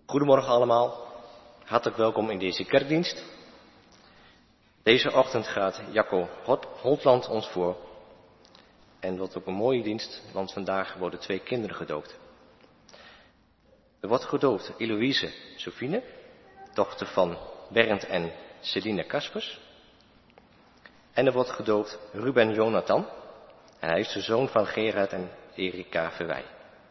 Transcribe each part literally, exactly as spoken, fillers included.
Goedemorgen allemaal, hartelijk welkom in deze kerkdienst. Deze ochtend gaat Jacco Holtland ons voor. En dat ook een mooie dienst, want vandaag worden twee kinderen gedoopt. Er wordt gedoopt Eloïse Sofine, dochter van Bernd en Celine Kaspers. En er wordt gedoopt Ruben Jonathan. En hij is de zoon van Gerard en Erika Verwij.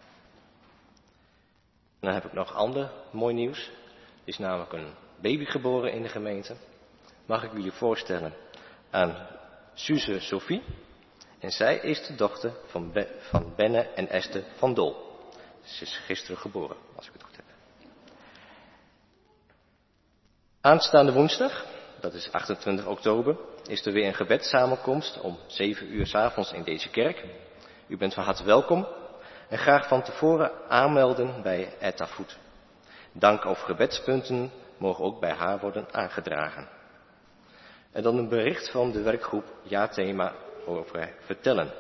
Dan heb ik nog ander mooi nieuws. Er is namelijk een baby geboren in de gemeente. Mag ik jullie voorstellen aan Suze Sophie. En zij is de dochter van, Be- van Benne en Esther van Dol. Ze is gisteren geboren, als ik het goed heb. Aanstaande woensdag, dat is achtentwintig oktober, is er weer een gebedssamenkomst om zeven uur 's avonds in deze kerk. U bent van harte welkom. En graag van tevoren aanmelden bij Etta Voet. Dank- of gebedspunten mogen ook bij haar worden aangedragen. En dan een bericht van de werkgroep Jaarthema over vertellen.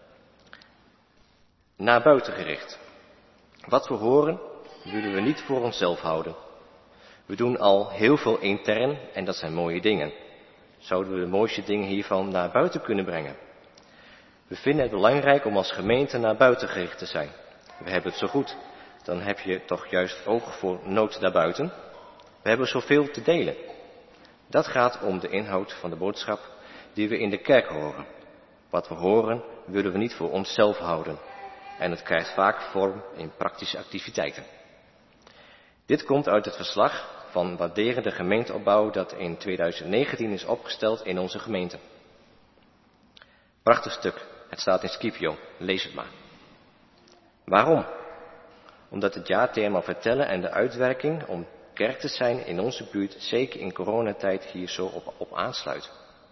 Naar buiten gericht. Wat we horen, willen we niet voor onszelf houden. We doen al heel veel intern en dat zijn mooie dingen. Zouden we de mooiste dingen hiervan naar buiten kunnen brengen? We vinden het belangrijk om als gemeente naar buiten gericht te zijn. We hebben het zo goed, dan heb je toch juist oog voor nood daarbuiten. We hebben zoveel te delen. Dat gaat om de inhoud van de boodschap die we in de kerk horen. Wat we horen willen we niet voor onszelf houden. En het krijgt vaak vorm in praktische activiteiten. Dit komt uit het verslag van waarderende gemeenteopbouw dat in tweeduizend negentien is opgesteld in onze gemeente. Prachtig stuk. Het staat in Scipio, lees het maar. Waarom? Omdat het jaarthema vertellen en de uitwerking om kerk te zijn in onze buurt, zeker in coronatijd, hier zo op, op aansluit.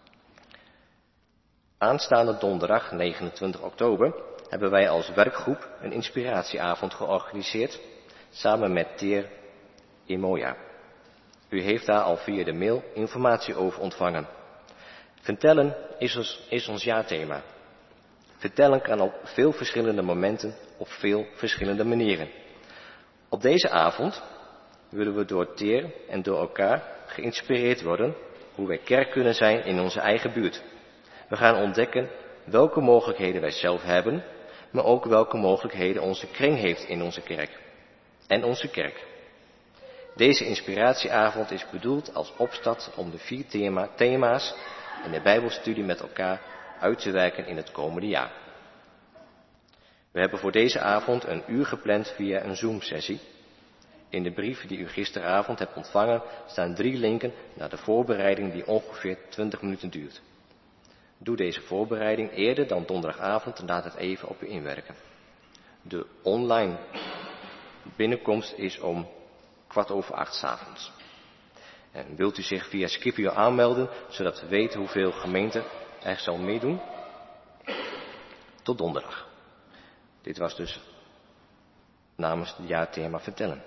Aanstaande donderdag, negenentwintig oktober, hebben wij als werkgroep een inspiratieavond georganiseerd, samen met Teer Imoja. U heeft daar al via de mail informatie over ontvangen. Vertellen is ons, is ons jaarthema. Vertellen kan op veel verschillende momenten, op veel verschillende manieren. Op deze avond willen we door Teer en door elkaar geïnspireerd worden hoe wij kerk kunnen zijn in onze eigen buurt. We gaan ontdekken welke mogelijkheden wij zelf hebben, maar ook welke mogelijkheden onze kring heeft in onze kerk. En onze kerk. Deze inspiratieavond is bedoeld als opstart om de vier thema, thema's in de Bijbelstudie met elkaar uit te werken in het komende jaar. We hebben voor deze avond een uur gepland via een Zoom-sessie. In de brief die u gisteravond hebt ontvangen staan drie linken naar de voorbereiding die ongeveer twintig minuten duurt. Doe deze voorbereiding eerder dan donderdagavond en laat het even op u inwerken. De online binnenkomst is om kwart over acht 's avonds. En wilt u zich via Scipio aanmelden, zodat we weten hoeveel gemeenten er zal meedoen? Tot donderdag. Dit was dus namens het jaarthema vertellen.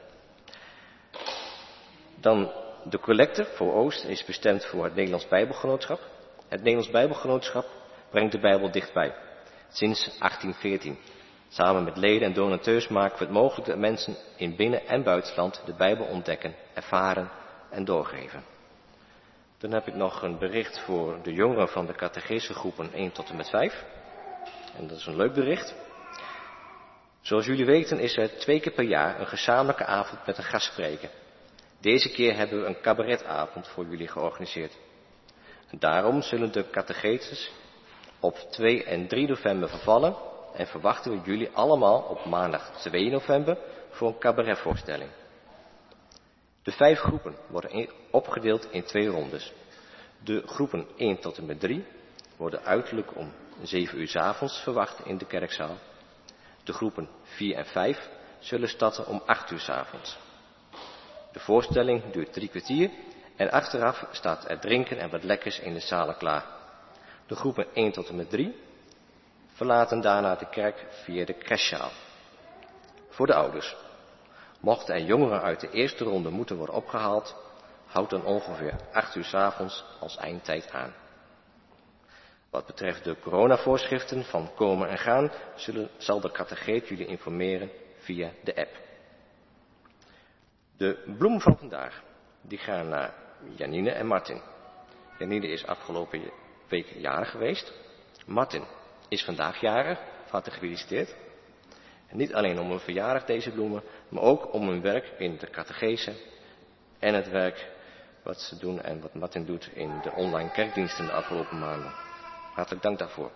Dan de collecte voor Oost is bestemd voor het Nederlands Bijbelgenootschap. Het Nederlands Bijbelgenootschap brengt de Bijbel dichtbij, sinds achttien veertien. Samen met leden en donateurs maken we het mogelijk dat mensen in binnen- en buitenland de Bijbel ontdekken, ervaren en doorgeven. Dan heb ik nog een bericht voor de jongeren van de catechesegroepen één tot en met vijf. En dat is een leuk bericht. Zoals jullie weten is er twee keer per jaar een gezamenlijke avond met een gastspreker. Deze keer hebben we een cabaretavond voor jullie georganiseerd. En daarom zullen de catecheses op twee en drie november vervallen en verwachten we jullie allemaal op maandag twee november voor een cabaretvoorstelling. De vijf groepen worden opgedeeld in twee rondes. De groepen één tot en met drie worden uiterlijk om zeven uur 's avonds verwacht in de kerkzaal. De groepen vier en vijf zullen starten om acht uur 's avonds. De voorstelling duurt drie kwartier en achteraf staat er drinken en wat lekkers in de zalen klaar. De groepen één tot en met drie verlaten daarna de kerk via de crèchezaal. Voor de ouders. Mochten er jongeren uit de eerste ronde moeten worden opgehaald, houdt dan ongeveer acht uur 's avonds als eindtijd aan. Wat betreft de coronavoorschriften van komen en gaan, zullen, zal de catecheet jullie informeren via de app. De bloemen van vandaag, die gaan naar Janine en Martin. Janine is afgelopen week jarig geweest. Martin is vandaag jarig, van harte gefeliciteerd. En niet alleen om hun verjaardag deze bloemen, maar ook om hun werk in de catechese en het werk wat ze doen en wat Martin doet in de online kerkdiensten de afgelopen maanden. Hartelijk dank daarvoor.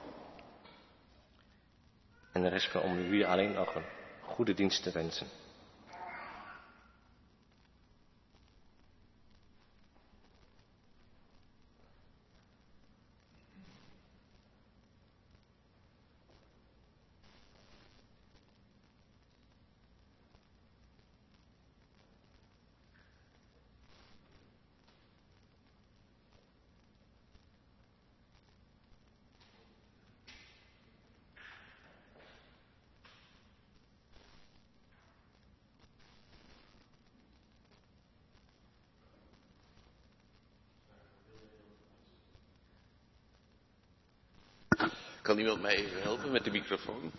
En de rest om u alleen nog een goede dienst te wensen. Kan iemand mij even helpen met de microfoon?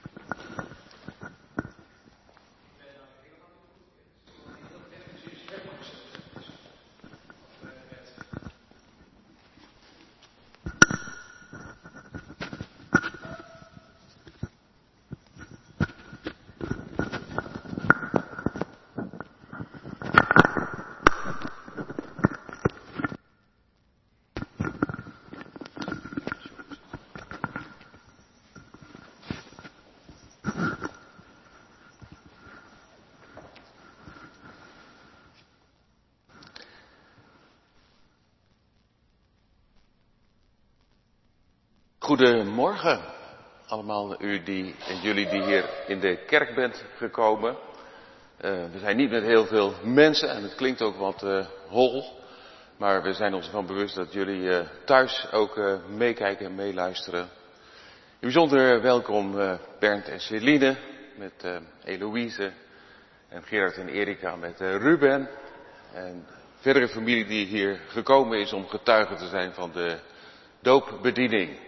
Goedemorgen allemaal u die en jullie die hier in de kerk bent gekomen. Uh, we zijn niet met heel veel mensen en het klinkt ook wat uh, hol. Maar we zijn ons ervan bewust dat jullie uh, thuis ook uh, meekijken en meeluisteren. In bijzonder welkom uh, Bernd en Celine met uh, Eloïse en Gerard en Erika met uh, Ruben. En verdere familie die hier gekomen is om getuige te zijn van de doopbediening.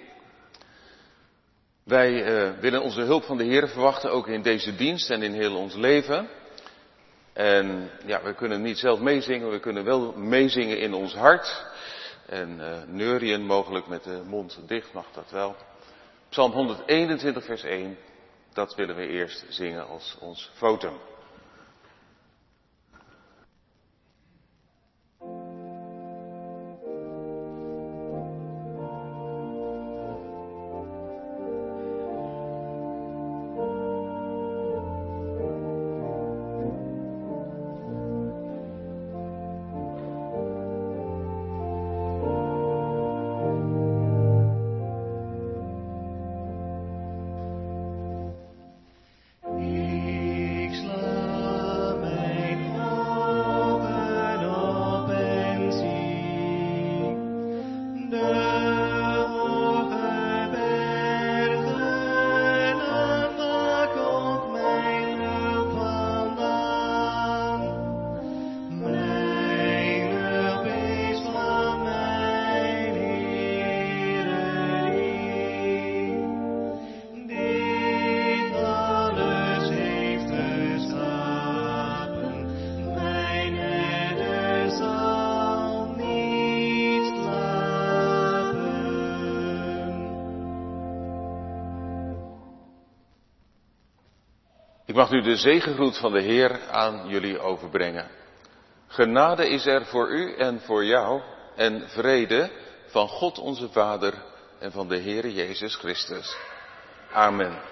Wij uh, willen onze hulp van de Heer verwachten, ook in deze dienst en in heel ons leven. En ja, we kunnen niet zelf meezingen, we kunnen wel meezingen in ons hart. En uh, neurien mogelijk met de mond dicht mag dat wel. Psalm honderdeenentwintig vers één, dat willen we eerst zingen als ons votum. Ik mag nu de zegengroet van de Heer aan jullie overbrengen. Genade is er voor u en voor jou en vrede van God onze Vader en van de Heere Jezus Christus. Amen.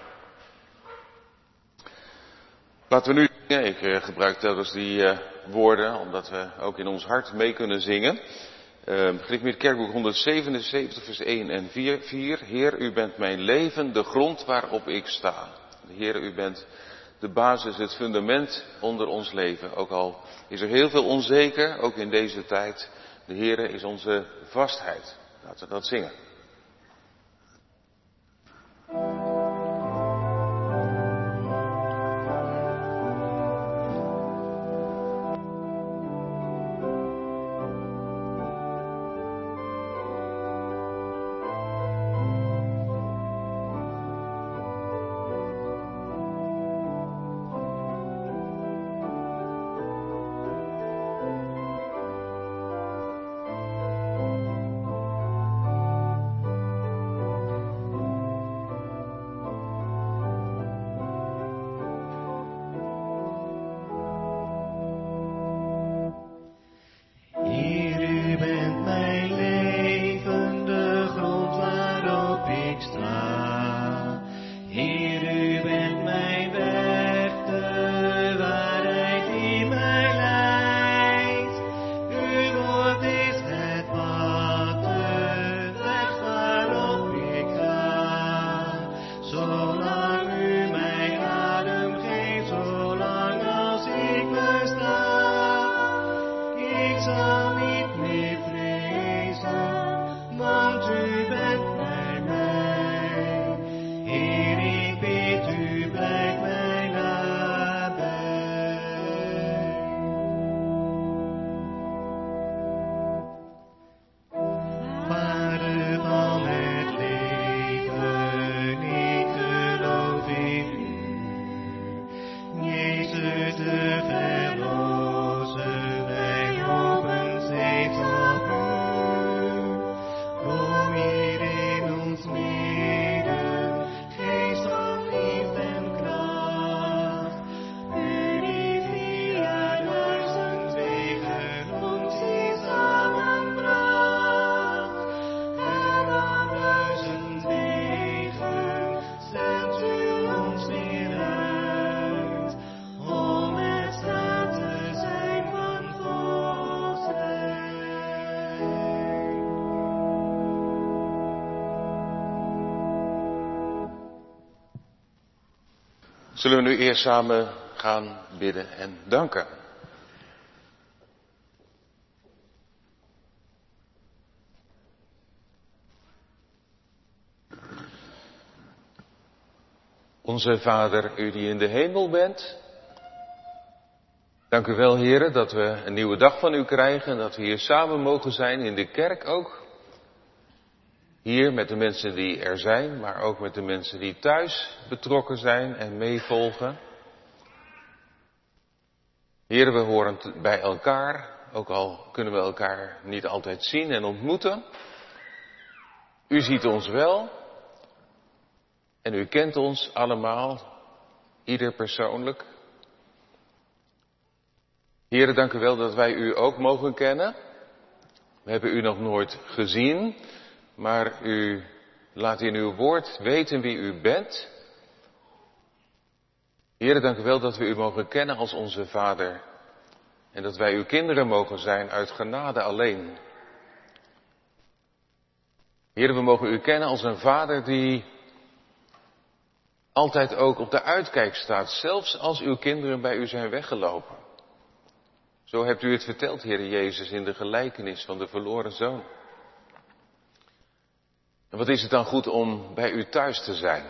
Laten we nu zingen. Ik uh, gebruik telkens die uh, woorden omdat we ook in ons hart mee kunnen zingen. Uh, Gereformeerd Kerkboek honderdzevenenzeventig vers één en vier. Heer, u bent mijn leven, de grond waarop ik sta. Heer, u bent de basis, het fundament onder ons leven. Ook al is er heel veel onzeker, ook in deze tijd. De Heere is onze vastheid. Laten we dat zingen. Zullen we nu eerst samen gaan bidden en danken. Onze Vader, u die in de hemel bent. Dank u wel, heren, dat we een nieuwe dag van u krijgen en dat we hier samen mogen zijn in de kerk ook. Hier met de mensen die er zijn, maar ook met de mensen die thuis betrokken zijn en meevolgen. Heren, we horen bij elkaar, ook al kunnen we elkaar niet altijd zien en ontmoeten. U ziet ons wel en u kent ons allemaal, ieder persoonlijk. Heren, dank u wel dat wij u ook mogen kennen. We hebben u nog nooit gezien, maar u laat in uw woord weten wie u bent. Heren, dank u wel dat we u mogen kennen als onze Vader. En dat wij uw kinderen mogen zijn uit genade alleen. Heren, we mogen u kennen als een Vader die altijd ook op de uitkijk staat, zelfs als uw kinderen bij u zijn weggelopen. Zo hebt u het verteld, Heere Jezus, in de gelijkenis van de verloren zoon. En wat is het dan goed om bij u thuis te zijn?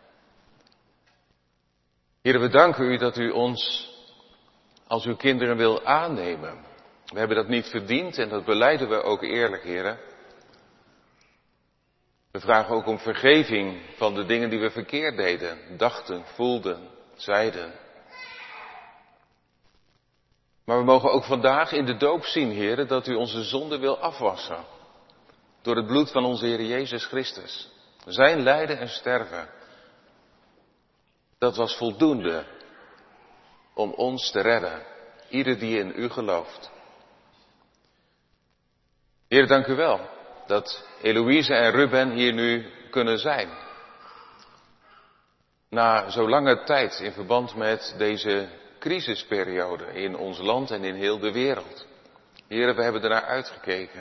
Heere, we danken u dat u ons als uw kinderen wil aannemen. We hebben dat niet verdiend en dat belijden we ook eerlijk, Heere. We vragen ook om vergeving van de dingen die we verkeerd deden, dachten, voelden, zeiden. Maar we mogen ook vandaag in de doop zien, Heere, dat u onze zonde wil afwassen. Door het bloed van onze Heer Jezus Christus. Zijn lijden en sterven. Dat was voldoende om ons te redden. Ieder die in u gelooft. Heer, dank u wel dat Eloïse en Ruben hier nu kunnen zijn. Na zo lange tijd in verband met deze crisisperiode in ons land en in heel de wereld. Heer, we hebben ernaar uitgekeken.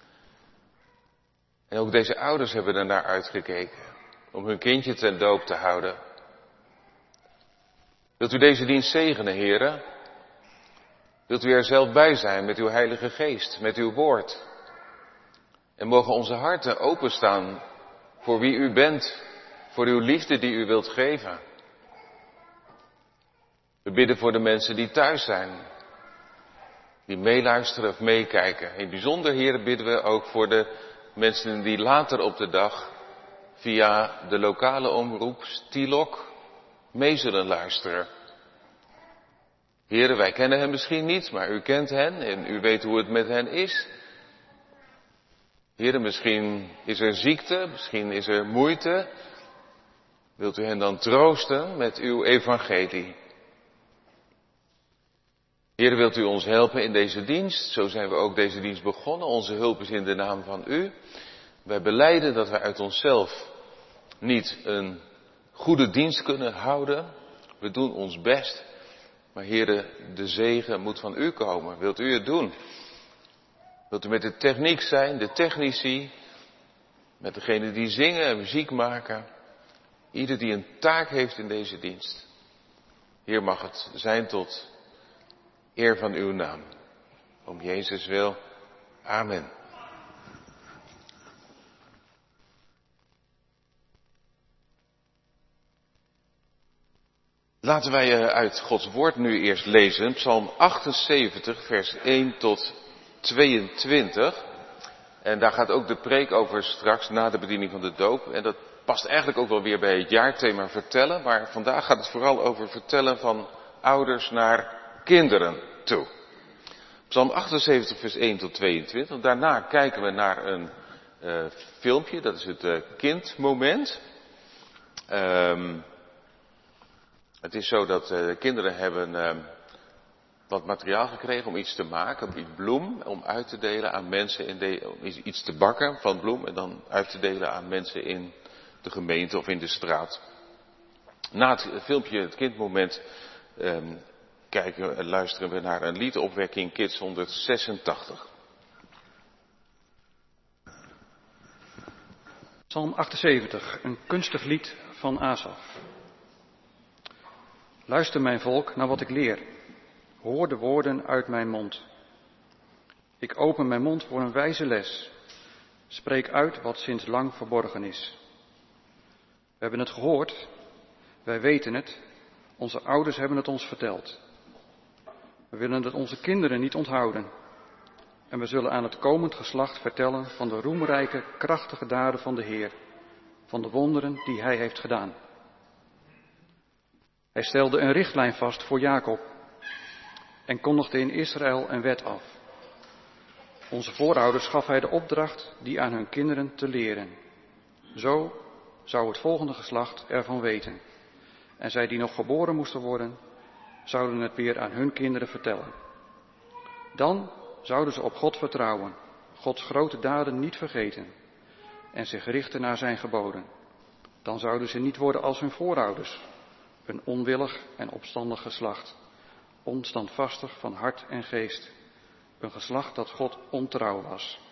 En ook deze ouders hebben ernaar uitgekeken om hun kindje ten doop te houden. Wilt u deze dienst zegenen, Heere? Wilt u er zelf bij zijn met uw Heilige Geest, met uw woord? En mogen onze harten openstaan voor wie u bent, voor uw liefde die u wilt geven. We bidden voor de mensen die thuis zijn, die meeluisteren of meekijken. In het bijzonder, Heere, bidden we ook voor de mensen die later op de dag via de lokale omroep Stilok mee zullen luisteren. Heere, wij kennen hen misschien niet, maar u kent hen en u weet hoe het met hen is. Heere, misschien is er ziekte, misschien is er moeite. Wilt u hen dan troosten met uw evangelie? Heere, wilt u ons helpen in deze dienst? Zo zijn we ook deze dienst begonnen. Onze hulp is in de naam van u. Wij belijden dat wij uit onszelf niet een goede dienst kunnen houden. We doen ons best. Maar Heere, de zegen moet van u komen. Wilt u het doen? Wilt u met de techniek zijn, de technici, met degene die zingen en muziek maken. Ieder die een taak heeft in deze dienst. Heer, mag het zijn tot eer van uw naam. Om Jezus wil. Amen. Laten wij uit Gods woord nu eerst lezen. Psalm achtenzeventig, vers één tot tweeëntwintig. En daar gaat ook de preek over straks na de bediening van de doop. En dat past eigenlijk ook wel weer bij het jaarthema vertellen. Maar vandaag gaat het vooral over vertellen van ouders naar kinderen toe. Psalm achtenzeventig, vers één tot tweeëntwintig. Daarna kijken we naar een uh, filmpje. Dat is het uh, kindmoment. Um, het is zo dat uh, de kinderen hebben uh, wat materiaal gekregen om iets te maken, om iets bloem, om uit te delen aan mensen, in de, om iets te bakken van bloem en dan uit te delen aan mensen in de gemeente of in de straat. Na het filmpje, het kindmoment, um, kijken en luisteren we naar een liedopwekking Kids honderdzesentachtig. Psalm achtenzeventig, een kunstig lied van Asaf. Luister mijn volk naar wat ik leer. Hoor de woorden uit mijn mond. Ik open mijn mond voor een wijze les. Spreek uit wat sinds lang verborgen is. We hebben het gehoord. Wij weten het. Onze ouders hebben het ons verteld. We willen het onze kinderen niet onthouden. En we zullen aan het komend geslacht vertellen van de roemrijke, krachtige daden van de Heer. Van de wonderen die Hij heeft gedaan. Hij stelde een richtlijn vast voor Jacob. En kondigde in Israël een wet af. Onze voorouders gaf Hij de opdracht die aan hun kinderen te leren. Zo zou het volgende geslacht ervan weten. En zij die nog geboren moesten worden, zouden het weer aan hun kinderen vertellen. Dan zouden ze op God vertrouwen, Gods grote daden niet vergeten en zich richten naar zijn geboden. Dan zouden ze niet worden als hun voorouders, een onwillig en opstandig geslacht, onstandvastig van hart en geest, een geslacht dat God ontrouw was.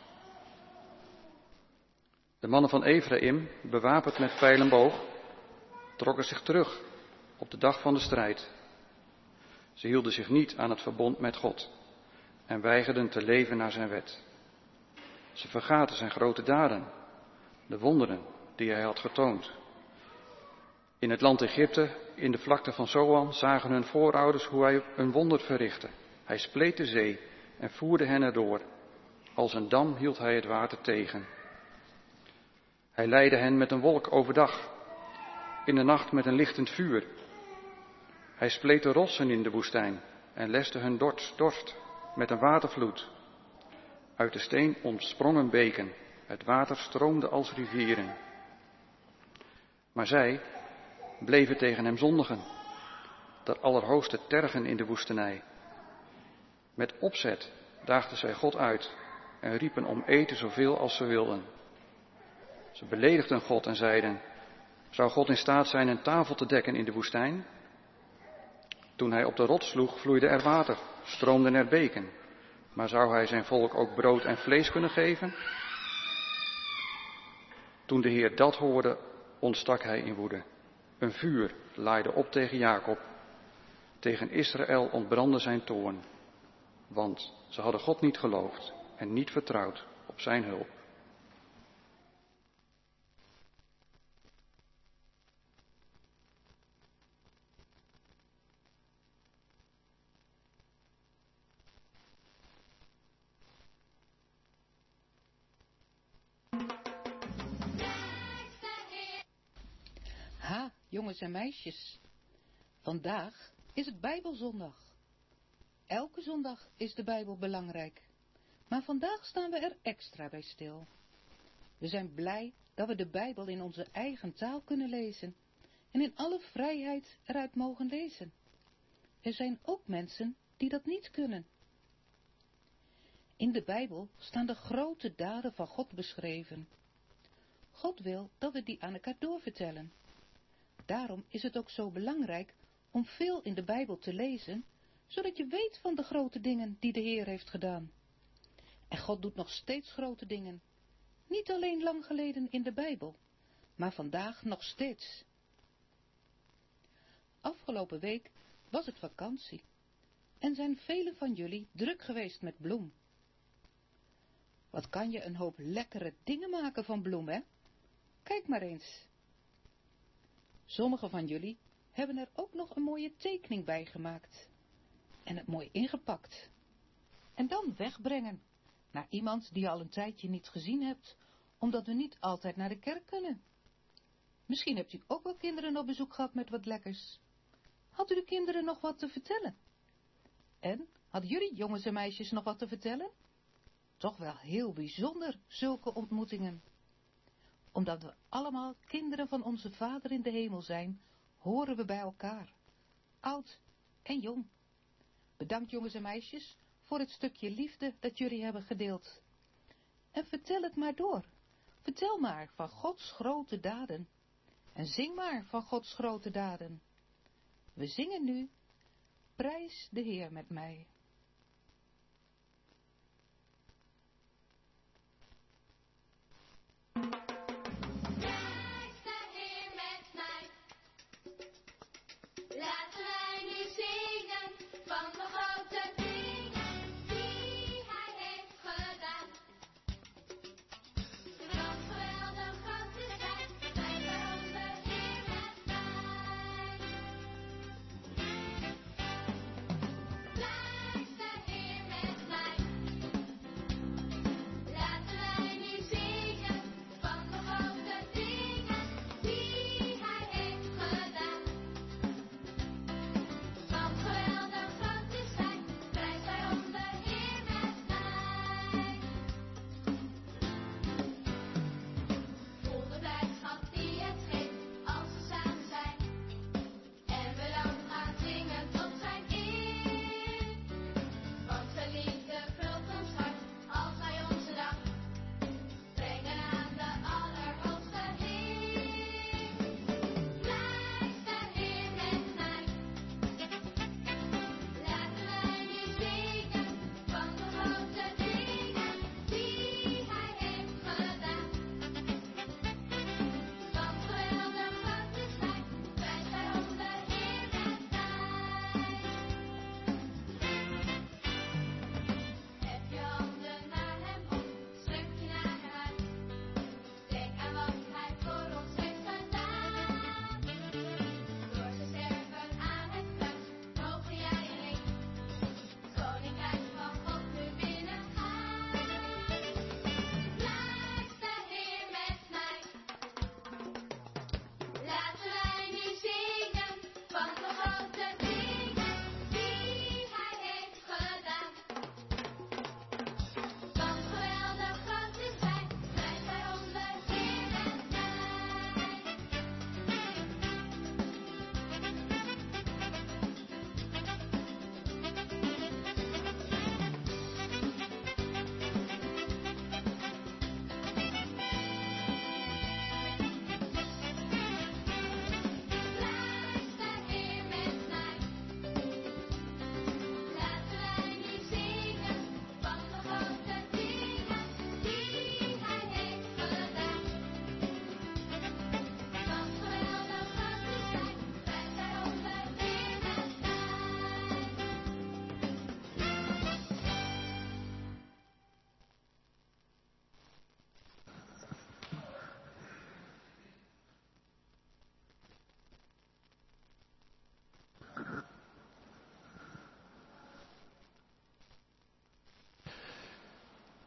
De mannen van Efraïm, bewapend met pijl en boog, trokken zich terug op de dag van de strijd. Ze hielden zich niet aan het verbond met God en weigerden te leven naar zijn wet. Ze vergaten zijn grote daden, de wonderen die hij had getoond. In het land Egypte, in de vlakte van Zoan, zagen hun voorouders hoe hij een wonder verrichtte. Hij spleet de zee en voerde hen erdoor. Als een dam hield hij het water tegen. Hij leidde hen met een wolk overdag, in de nacht met een lichtend vuur. Hij spleet de rossen in de woestijn en leste hun dorst, dorst met een watervloed. Uit de steen ontsprongen beken, het water stroomde als rivieren. Maar zij bleven tegen hem zondigen, de Allerhoogste tergen in de woestenij. Met opzet daagden zij God uit en riepen om eten zoveel als ze wilden. Ze beledigden God en zeiden, zou God in staat zijn een tafel te dekken in de woestijn? Toen hij op de rots sloeg, vloeide er water, stroomden er beken. Maar zou hij zijn volk ook brood en vlees kunnen geven? Toen de Heer dat hoorde, ontstak hij in woede. Een vuur laaide op tegen Jacob. Tegen Israël ontbrandde zijn toorn. Want ze hadden God niet geloofd en niet vertrouwd op zijn hulp. Ha, jongens en meisjes. Vandaag is het Bijbelzondag. Elke zondag is de Bijbel belangrijk. Maar vandaag staan we er extra bij stil. We zijn blij dat we de Bijbel in onze eigen taal kunnen lezen. En in alle vrijheid eruit mogen lezen. Er zijn ook mensen die dat niet kunnen. In de Bijbel staan de grote daden van God beschreven. God wil dat we die aan elkaar doorvertellen. Daarom is het ook zo belangrijk om veel in de Bijbel te lezen, zodat je weet van de grote dingen die de Heer heeft gedaan. En God doet nog steeds grote dingen. Niet alleen lang geleden in de Bijbel, maar vandaag nog steeds. Afgelopen week was het vakantie en zijn velen van jullie druk geweest met bloem. Wat kan je een hoop lekkere dingen maken van bloem, hè? Kijk maar eens. Sommigen van jullie hebben er ook nog een mooie tekening bij gemaakt en het mooi ingepakt. En dan wegbrengen naar iemand die je al een tijdje niet gezien hebt, omdat we niet altijd naar de kerk kunnen. Misschien hebt u ook wel kinderen op bezoek gehad met wat lekkers. Had u de kinderen nog wat te vertellen? En, hadden jullie jongens en meisjes nog wat te vertellen? Toch wel heel bijzonder, zulke ontmoetingen. Omdat we allemaal kinderen van onze Vader in de hemel zijn, horen we bij elkaar. Oud en jong. Bedankt jongens en meisjes voor het stukje liefde dat jullie hebben gedeeld. En vertel het maar door. Vertel maar van Gods grote daden. En zing maar van Gods grote daden. We zingen nu, prijs de Heer met mij. Laten wij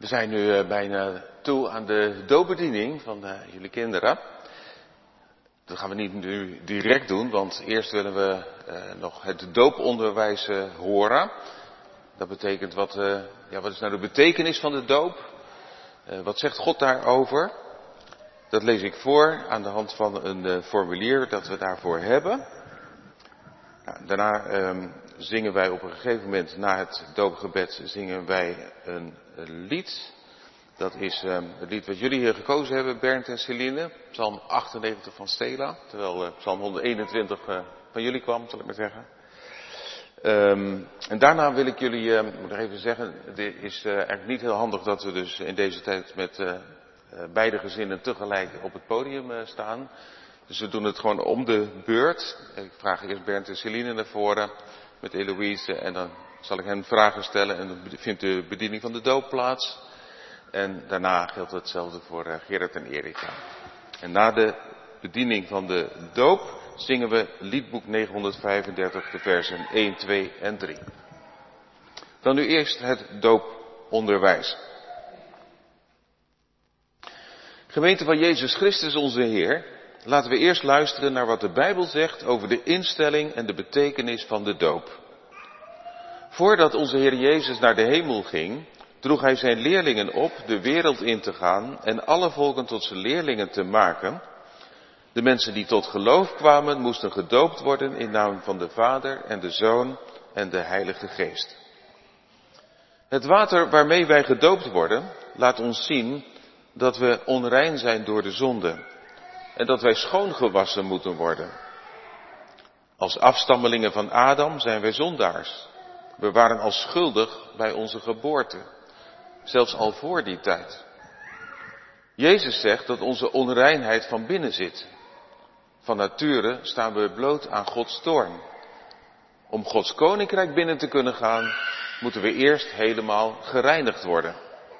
We zijn nu bijna toe aan de doopbediening van uh, jullie kinderen. Dat gaan we niet nu direct doen, want eerst willen we uh, nog het dooponderwijs uh, horen. Dat betekent, wat, uh, ja, wat is nou de betekenis van de doop? Uh, wat zegt God daarover? Dat lees ik voor aan de hand van een uh, formulier dat we daarvoor hebben. Nou, daarna um, zingen wij op een gegeven moment, na het doopgebed, zingen wij een, een lied. Dat is um, het lied wat jullie hier gekozen hebben, Bernd en Celine. Psalm achtennegentig van Stela. Terwijl uh, Psalm honderdeenentwintig uh, van jullie kwam, zal ik maar zeggen. Um, en daarna wil ik jullie, uh, moet nog even zeggen, het is uh, eigenlijk niet heel handig dat we dus in deze tijd met uh, uh, beide gezinnen tegelijk op het podium uh, staan. Dus we doen het gewoon om de beurt. Ik vraag eerst Bernd en Celine naar voren met Eloïse en dan zal ik hen vragen stellen en dan vindt de bediening van de doop plaats. En daarna geldt hetzelfde voor uh, Gerard en Erika. En na de bediening van de doop zingen we liedboek negenhonderdvijfendertig, de versen één, twee en drie. Dan nu eerst het dooponderwijs. Gemeente van Jezus Christus onze Heer, laten we eerst luisteren naar wat de Bijbel zegt over de instelling en de betekenis van de doop. Voordat onze Heer Jezus naar de hemel ging, droeg hij zijn leerlingen op de wereld in te gaan en alle volken tot zijn leerlingen te maken. De mensen die tot geloof kwamen, moesten gedoopt worden in naam van de Vader en de Zoon en de Heilige Geest. Het water waarmee wij gedoopt worden, laat ons zien dat we onrein zijn door de zonde en dat wij schoongewassen moeten worden. Als afstammelingen van Adam zijn wij zondaars. We waren al schuldig bij onze geboorte, zelfs al voor die tijd. Jezus zegt dat onze onreinheid van binnen zit. Van nature staan we bloot aan Gods toorn. Om Gods koninkrijk binnen te kunnen gaan, moeten we eerst helemaal gereinigd worden.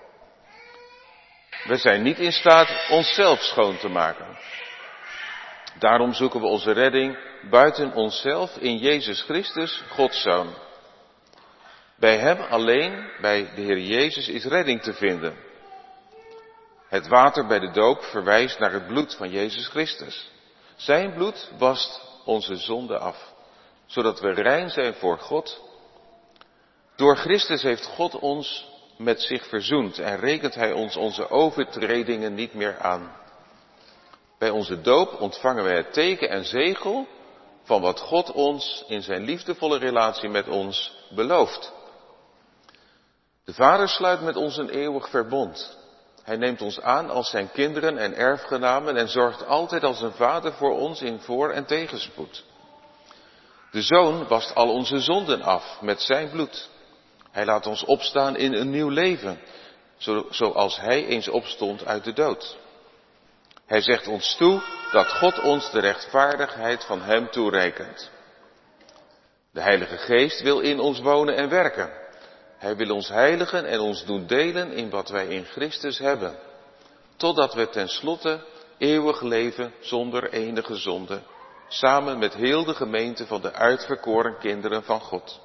We zijn niet in staat onszelf schoon te maken. Daarom zoeken we onze redding buiten onszelf in Jezus Christus, Gods Zoon. Bij Hem alleen, bij de Heer Jezus, is redding te vinden. Het water bij de doop verwijst naar het bloed van Jezus Christus. Zijn bloed wast onze zonde af, zodat we rein zijn voor God. Door Christus heeft God ons met zich verzoend en rekent Hij ons onze overtredingen niet meer aan. Bij onze doop ontvangen wij het teken en zegel van wat God ons in zijn liefdevolle relatie met ons belooft. De Vader sluit met ons een eeuwig verbond. Hij neemt ons aan als zijn kinderen en erfgenamen en zorgt altijd als een vader voor ons in voor- en tegenspoed. De Zoon wast al onze zonden af met zijn bloed. Hij laat ons opstaan in een nieuw leven, zoals hij eens opstond uit de dood. Hij zegt ons toe dat God ons de rechtvaardigheid van hem toerekent. De Heilige Geest wil in ons wonen en werken. Hij wil ons heiligen en ons doen delen in wat wij in Christus hebben, totdat we tenslotte eeuwig leven zonder enige zonde, samen met heel de gemeente van de uitverkoren kinderen van God.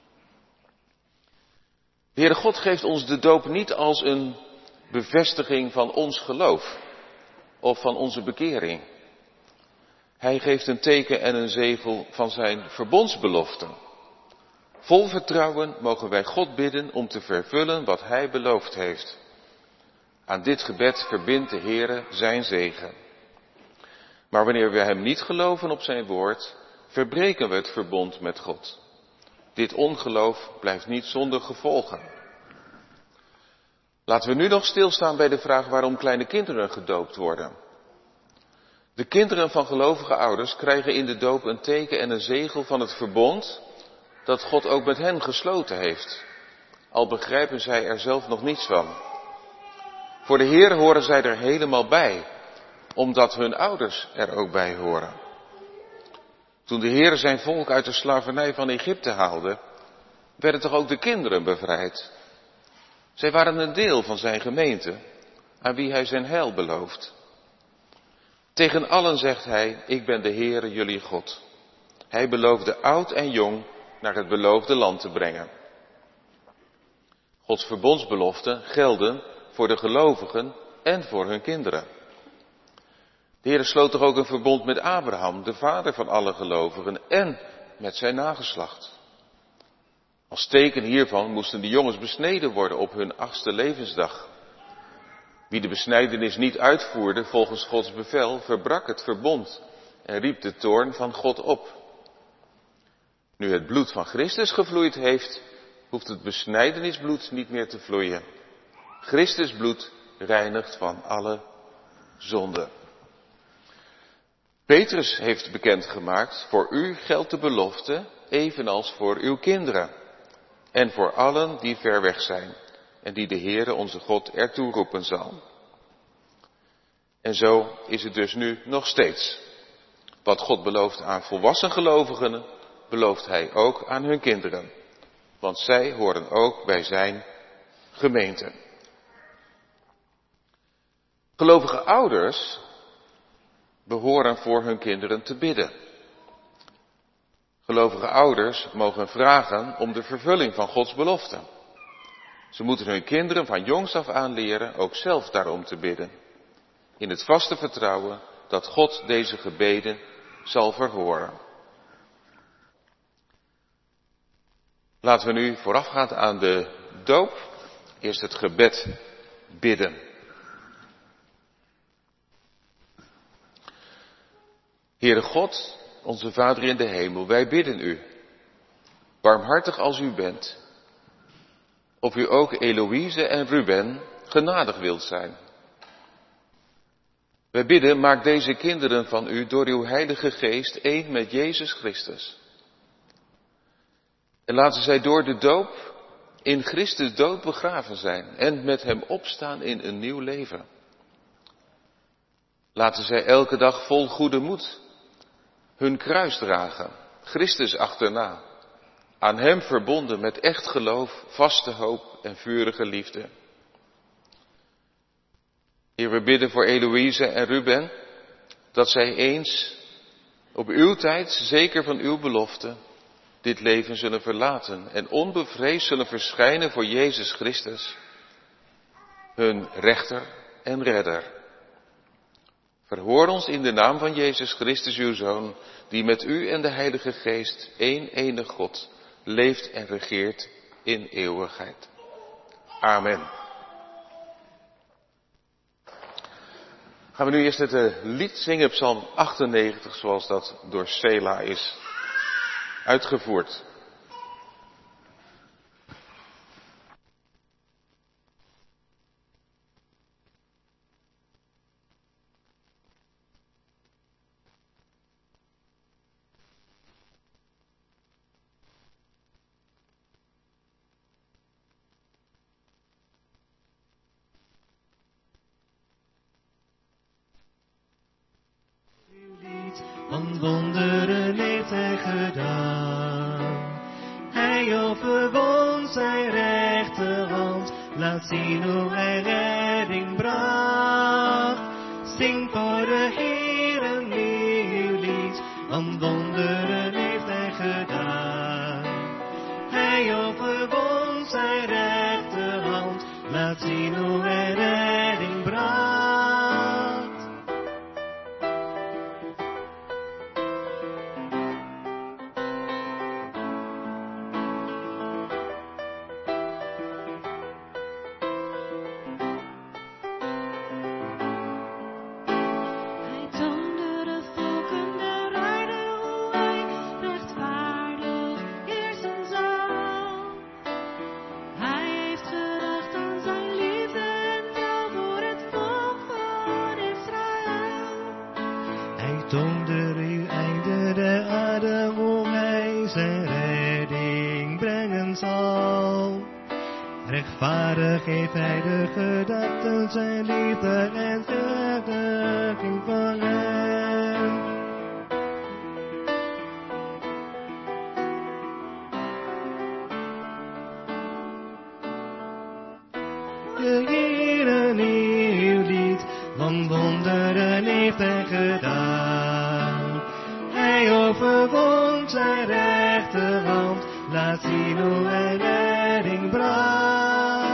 De Heere God geeft ons de doop niet als een bevestiging van ons geloof of van onze bekering. Hij geeft een teken en een zegel van zijn verbondsbeloften. Vol vertrouwen mogen wij God bidden om te vervullen wat Hij beloofd heeft. Aan dit gebed verbindt de Heere zijn zegen. Maar wanneer we Hem niet geloven op zijn woord, verbreken we het verbond met God. Dit ongeloof blijft niet zonder gevolgen. Laten we nu nog stilstaan bij de vraag waarom kleine kinderen gedoopt worden. De kinderen van gelovige ouders krijgen in de doop een teken en een zegel van het verbond dat God ook met hen gesloten heeft, al begrijpen zij er zelf nog niets van. Voor de Heer horen zij er helemaal bij, omdat hun ouders er ook bij horen. Toen de Heer zijn volk uit de slavernij van Egypte haalde, werden toch ook de kinderen bevrijd. Zij waren een deel van zijn gemeente, aan wie hij zijn heil belooft. Tegen allen zegt hij, ik ben de Heere jullie God. Hij beloofde oud en jong naar het beloofde land te brengen. Gods verbondsbeloften gelden voor de gelovigen en voor hun kinderen. De Heer sloot toch ook een verbond met Abraham, de vader van alle gelovigen, en met zijn nageslacht. Als teken hiervan moesten de jongens besneden worden op hun achtste levensdag. Wie de besnijdenis niet uitvoerde volgens Gods bevel, verbrak het verbond en riep de toorn van God op. Nu het bloed van Christus gevloeid heeft, hoeft het besnijdenisbloed niet meer te vloeien. Christus bloed reinigt van alle zonde. Petrus heeft bekendgemaakt, voor u geldt de belofte, evenals voor uw kinderen. En voor allen die ver weg zijn en die de Heere onze God ertoe roepen zal. En zo is het dus nu nog steeds. Wat God belooft aan volwassen gelovigen, belooft hij ook aan hun kinderen. Want zij horen ook bij zijn gemeente. Gelovige ouders behoren voor hun kinderen te bidden. Gelovige ouders mogen vragen om de vervulling van Gods belofte. Ze moeten hun kinderen van jongs af aan leren ook zelf daarom te bidden. In het vaste vertrouwen dat God deze gebeden zal verhoren. Laten we nu voorafgaand aan de doop eerst het gebed bidden. Heere God, onze Vader in de hemel, wij bidden u, barmhartig als u bent, of u ook Eloïse en Ruben genadig wilt zijn. Wij bidden, maak deze kinderen van u door uw Heilige Geest één met Jezus Christus. En laten zij door de doop in Christus dood begraven zijn en met hem opstaan in een nieuw leven. Laten zij elke dag vol goede moed hun kruis dragen, Christus achterna, aan hem verbonden met echt geloof, vaste hoop en vurige liefde. Heer, we bidden voor Eloïse en Ruben, dat zij eens op uw tijd, zeker van uw belofte, dit leven zullen verlaten en onbevreesd zullen verschijnen voor Jezus Christus, hun rechter en redder. Verhoor ons in de naam van Jezus Christus, uw Zoon, die met u en de Heilige Geest, één enig God, leeft en regeert in eeuwigheid. Amen. Gaan we nu eerst het lied zingen, Psalm achtennegentig, zoals dat door Sela is uitgevoerd. Want wonderen heeft hij gedaan. Hij overwon zijn rechterhand. Laat zien hoe hij redding bracht. Zing voor de Heer een nieuw lied. Want wonderen heeft hij gedaan. Hij overwon zijn rechterhand. Laat zien hoe hij redding bracht. Rechtvaardig heeft hij de gedachten zijn liefde en verderging van hem. De Heer een nieuw lied, want wonderen heeft hij gedaan. Hij overwon zijn rechterhand, laat zien hoe hij redding bracht.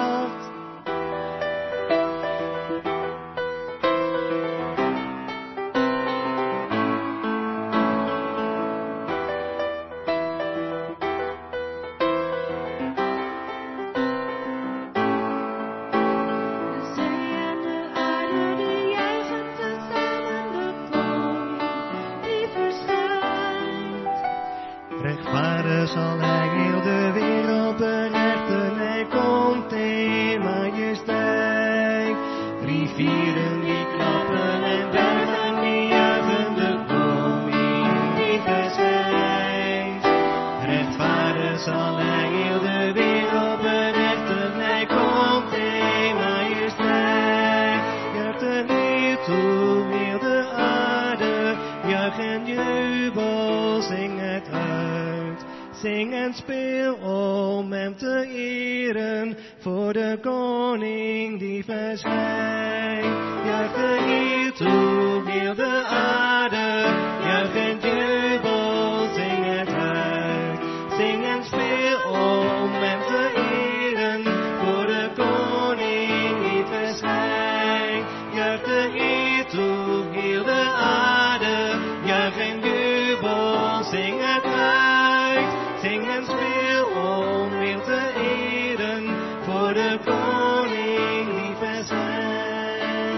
dieren die klappen en buigen, die juichen de koning die verschijnt. Rechtvaardig zal hij heel de wereld berechten, hij komt in majesteit. Juicht een heel toe, heel de aarde, juich en jubel, zing het uit. Zing en speel om hem te eren, voor de koning die verschijnt. Juich de heel toe, heel de aarde, juich en jubel, zing het uit. Zing en speel om hem te eren, voor de koning die verschijnt. Juich de heel toe, heel de aarde, juich en jubel, zing het uit. Zing en speel om hem te eren, voor de koning die verschijnt.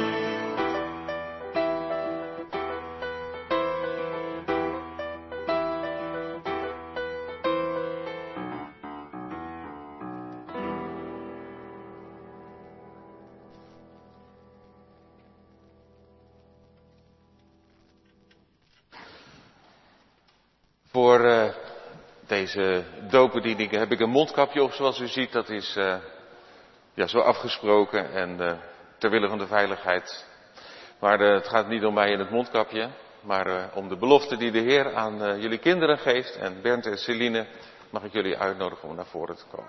Voor uh, deze doopbediening heb ik een mondkapje op, zoals u ziet. Dat is uh, ja, zo afgesproken en uh, ter wille van de veiligheid. Maar uh, het gaat niet om mij in het mondkapje, maar uh, om de belofte die de Heer aan uh, jullie kinderen geeft. En Bernd en Celine mag ik jullie uitnodigen om naar voren te komen.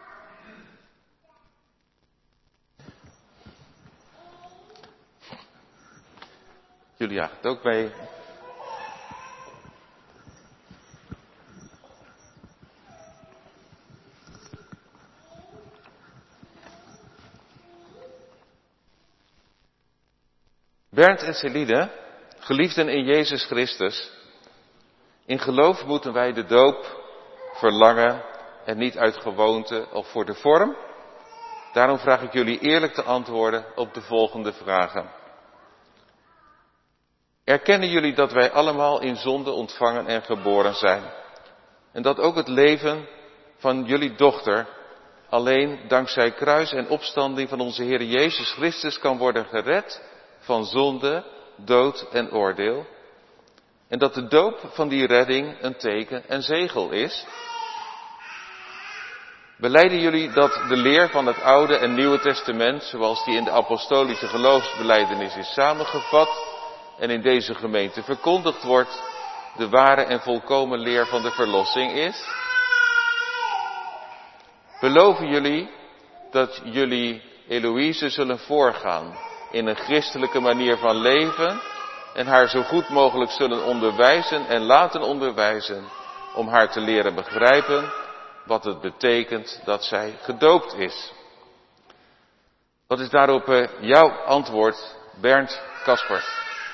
Julia gaat ook mee. Bernd en Celine, geliefden in Jezus Christus, in geloof moeten wij de doop verlangen en niet uit gewoonte of voor de vorm. Daarom vraag ik jullie eerlijk te antwoorden op de volgende vragen. Erkennen jullie dat wij allemaal in zonde ontvangen en geboren zijn? En dat ook het leven van jullie dochter alleen dankzij kruis en opstanding van onze Heer Jezus Christus kan worden gered van zonde, dood en oordeel. En dat de doop van die redding een teken en zegel is. Belijden jullie dat de leer van het Oude en Nieuwe Testament, zoals die in de apostolische geloofsbelijdenis is samengevat en in deze gemeente verkondigd wordt, de ware en volkomen leer van de verlossing is? Beloven jullie dat jullie Eloïse zullen voorgaan in een christelijke manier van leven en haar zo goed mogelijk zullen onderwijzen en laten onderwijzen om haar te leren begrijpen wat het betekent dat zij gedoopt is? Wat is daarop uh, jouw antwoord, Bernd Kaspers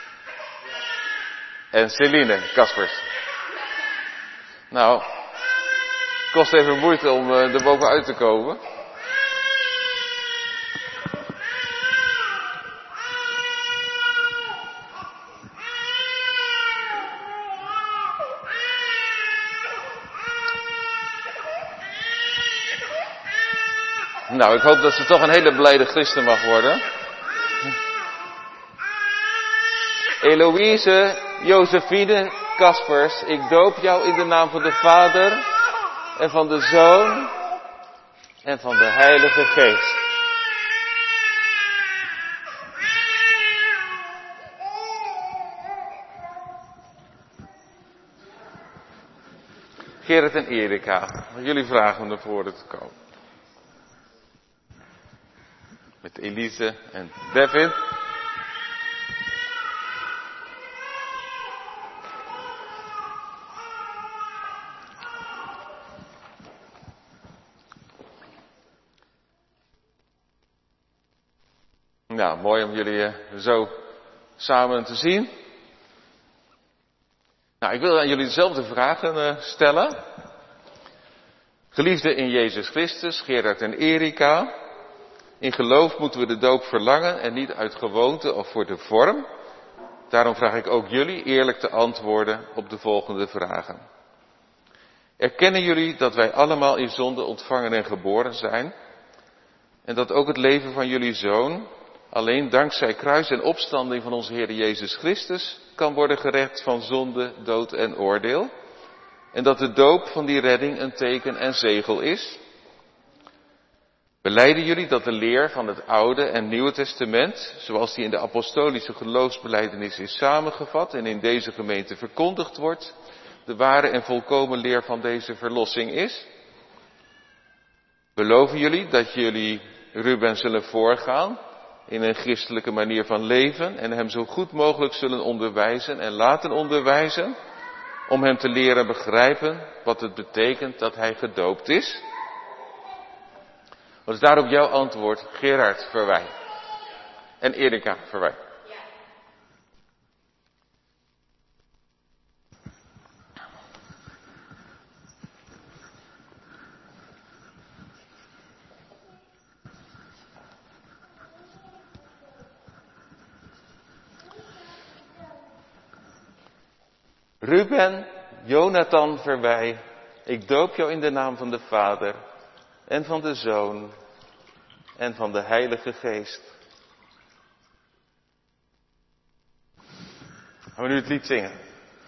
en Celine Kaspers? Nou, het kost even moeite om uh, er bovenuit te komen. Nou, ik hoop dat ze toch een hele blijde christen mag worden. Eloïse Josephine Kaspers, ik doop jou in de naam van de Vader en van de Zoon en van de Heilige Geest. Gerrit en Erika, jullie vragen om naar voren te komen. Met Elise en David. Nou, mooi om jullie zo samen te zien. Nou, ik wil aan jullie dezelfde vragen stellen. Geliefden in Jezus Christus, Gerard en Erika. In geloof moeten we de doop verlangen en niet uit gewoonte of voor de vorm. Daarom vraag ik ook jullie eerlijk te antwoorden op de volgende vragen. Erkennen jullie dat wij allemaal in zonde ontvangen en geboren zijn? En dat ook het leven van jullie zoon alleen dankzij kruis en opstanding van onze Heer Jezus Christus kan worden gered van zonde, dood en oordeel. En dat de doop van die redding een teken en zegel is. Belijden jullie dat de leer van het Oude en Nieuwe Testament, zoals die in de apostolische geloofsbelijdenis is samengevat en in deze gemeente verkondigd wordt, de ware en volkomen leer van deze verlossing is? Beloven jullie dat jullie Ruben zullen voorgaan in een christelijke manier van leven en hem zo goed mogelijk zullen onderwijzen en laten onderwijzen, om hem te leren begrijpen wat het betekent dat hij gedoopt is? Wat is daarop jouw antwoord, Gerard Verwij en Erika Verwij? Ruben, Jonathan Verwij, ik doop jou in de naam van de Vader en van de Zoon en van de Heilige Geest. Gaan we nu het lied zingen?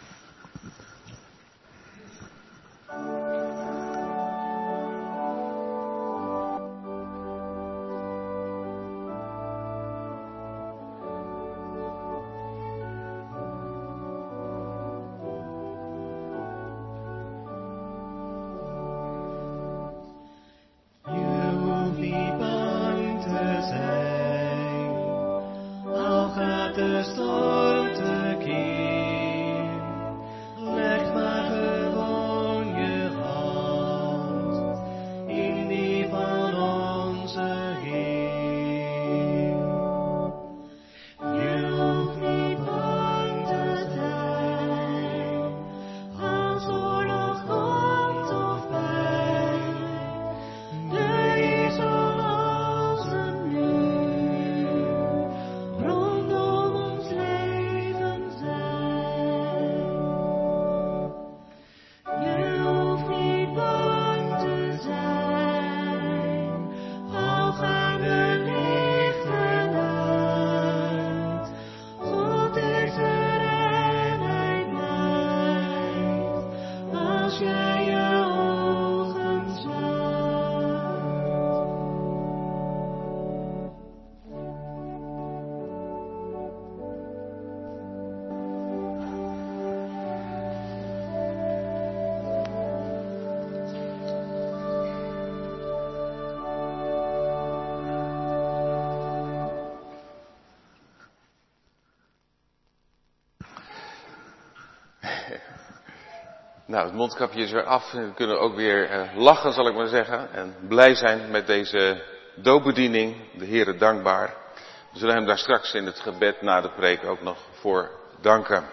Nou, het mondkapje is weer af en we kunnen ook weer uh, lachen, zal ik maar zeggen. En blij zijn met deze doopbediening, de Heere dankbaar. We zullen hem daar straks in het gebed na de preek ook nog voor danken.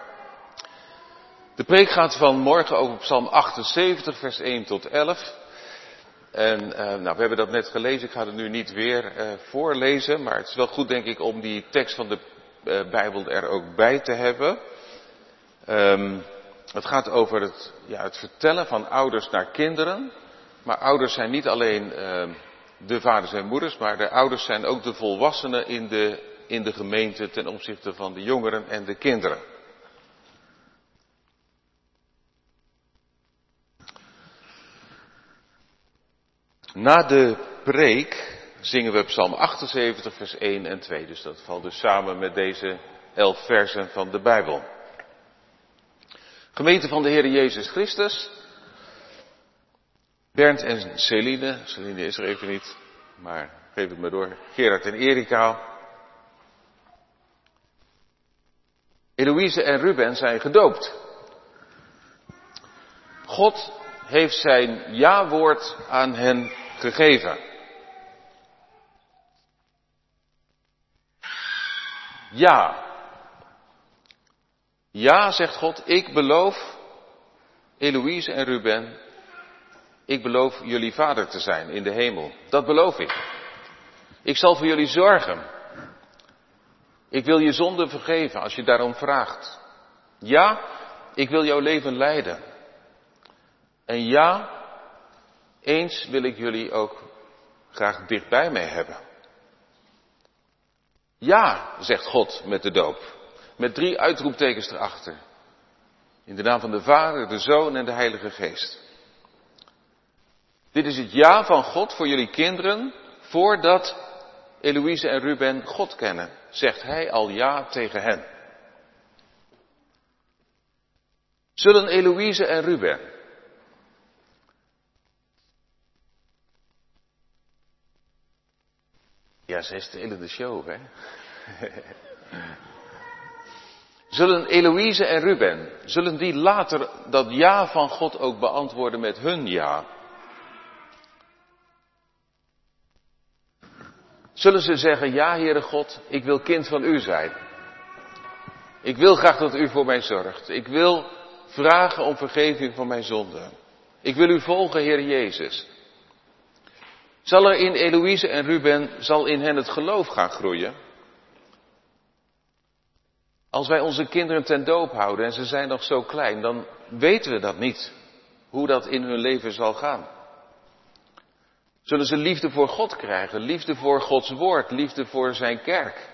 De preek gaat vanmorgen over Psalm achtenzeventig, vers één tot elf. En uh, nou, we hebben dat net gelezen, ik ga het nu niet weer uh, voorlezen. Maar het is wel goed, denk ik, om die tekst van de uh, Bijbel er ook bij te hebben. Um, Het gaat over het, ja, het vertellen van ouders naar kinderen. Maar ouders zijn niet alleen uh, de vaders en moeders, maar de ouders zijn ook de volwassenen in de, in de gemeente ten opzichte van de jongeren en de kinderen. Na de preek zingen we Psalm achtenzeventig, vers één en twee. Dus dat valt dus samen met deze elf versen van de Bijbel. Gemeente van de Heer Jezus Christus. Bernd en Celine. Celine is er even niet, maar geef het me door. Gerard en Erika. Eloïse en Ruben zijn gedoopt. God heeft zijn ja-woord aan hen gegeven. Ja. Ja, zegt God, ik beloof, Eloïse en Ruben, ik beloof jullie vader te zijn in de hemel. Dat beloof ik. Ik zal voor jullie zorgen. Ik wil je zonde vergeven als je daarom vraagt. Ja, ik wil jouw leven leiden. En ja, eens wil ik jullie ook graag dicht bij mij hebben. Ja, zegt God met de doop. Met drie uitroeptekens erachter. In de naam van de Vader, de Zoon en de Heilige Geest. Dit is het ja van God voor jullie kinderen, voordat Eloïse en Ruben God kennen. Zegt hij al ja tegen hen. Zullen Eloïse en Ruben Ja, zij stelen de show, hè. Zullen Eloïse en Ruben, zullen die later dat ja van God ook beantwoorden met hun ja? Zullen ze zeggen, ja, Heere God, ik wil kind van u zijn. Ik wil graag dat u voor mij zorgt. Ik wil vragen om vergeving van mijn zonden. Ik wil u volgen, Heer Jezus. Zal er in Eloïse en Ruben, zal in hen het geloof gaan groeien? Als wij onze kinderen ten doop houden en ze zijn nog zo klein, dan weten we dat niet. Hoe dat in hun leven zal gaan. Zullen ze liefde voor God krijgen, liefde voor Gods woord, liefde voor zijn kerk?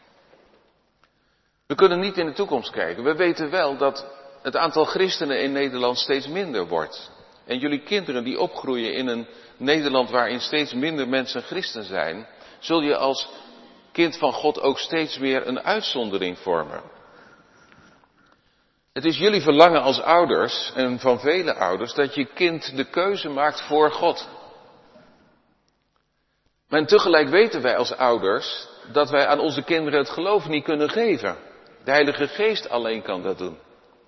We kunnen niet in de toekomst kijken. We weten wel dat het aantal christenen in Nederland steeds minder wordt. En jullie kinderen die opgroeien in een Nederland waarin steeds minder mensen christen zijn, zul je als kind van God ook steeds meer een uitzondering vormen. Het is jullie verlangen als ouders, en van vele ouders, dat je kind de keuze maakt voor God. Maar tegelijk weten wij als ouders dat wij aan onze kinderen het geloof niet kunnen geven. De Heilige Geest alleen kan dat doen.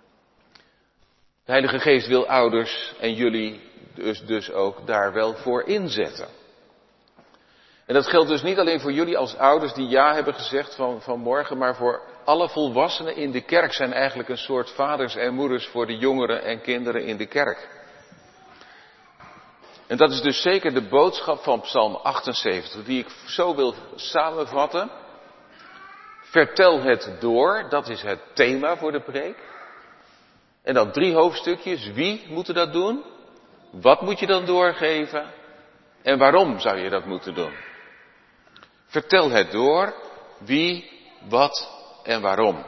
De Heilige Geest wil ouders en jullie dus, dus ook daar wel voor inzetten. En dat geldt dus niet alleen voor jullie als ouders die ja hebben gezegd van, vanmorgen, maar voor alle volwassenen in de kerk zijn eigenlijk een soort vaders en moeders voor de jongeren en kinderen in de kerk. En dat is dus zeker de boodschap van Psalm achtenzeventig, die ik zo wil samenvatten. Vertel het door, dat is het thema voor de preek. En dan drie hoofdstukjes. Wie moet dat doen? Wat moet je dan doorgeven? En waarom zou je dat moeten doen? Vertel het door. Wie, wat en waarom.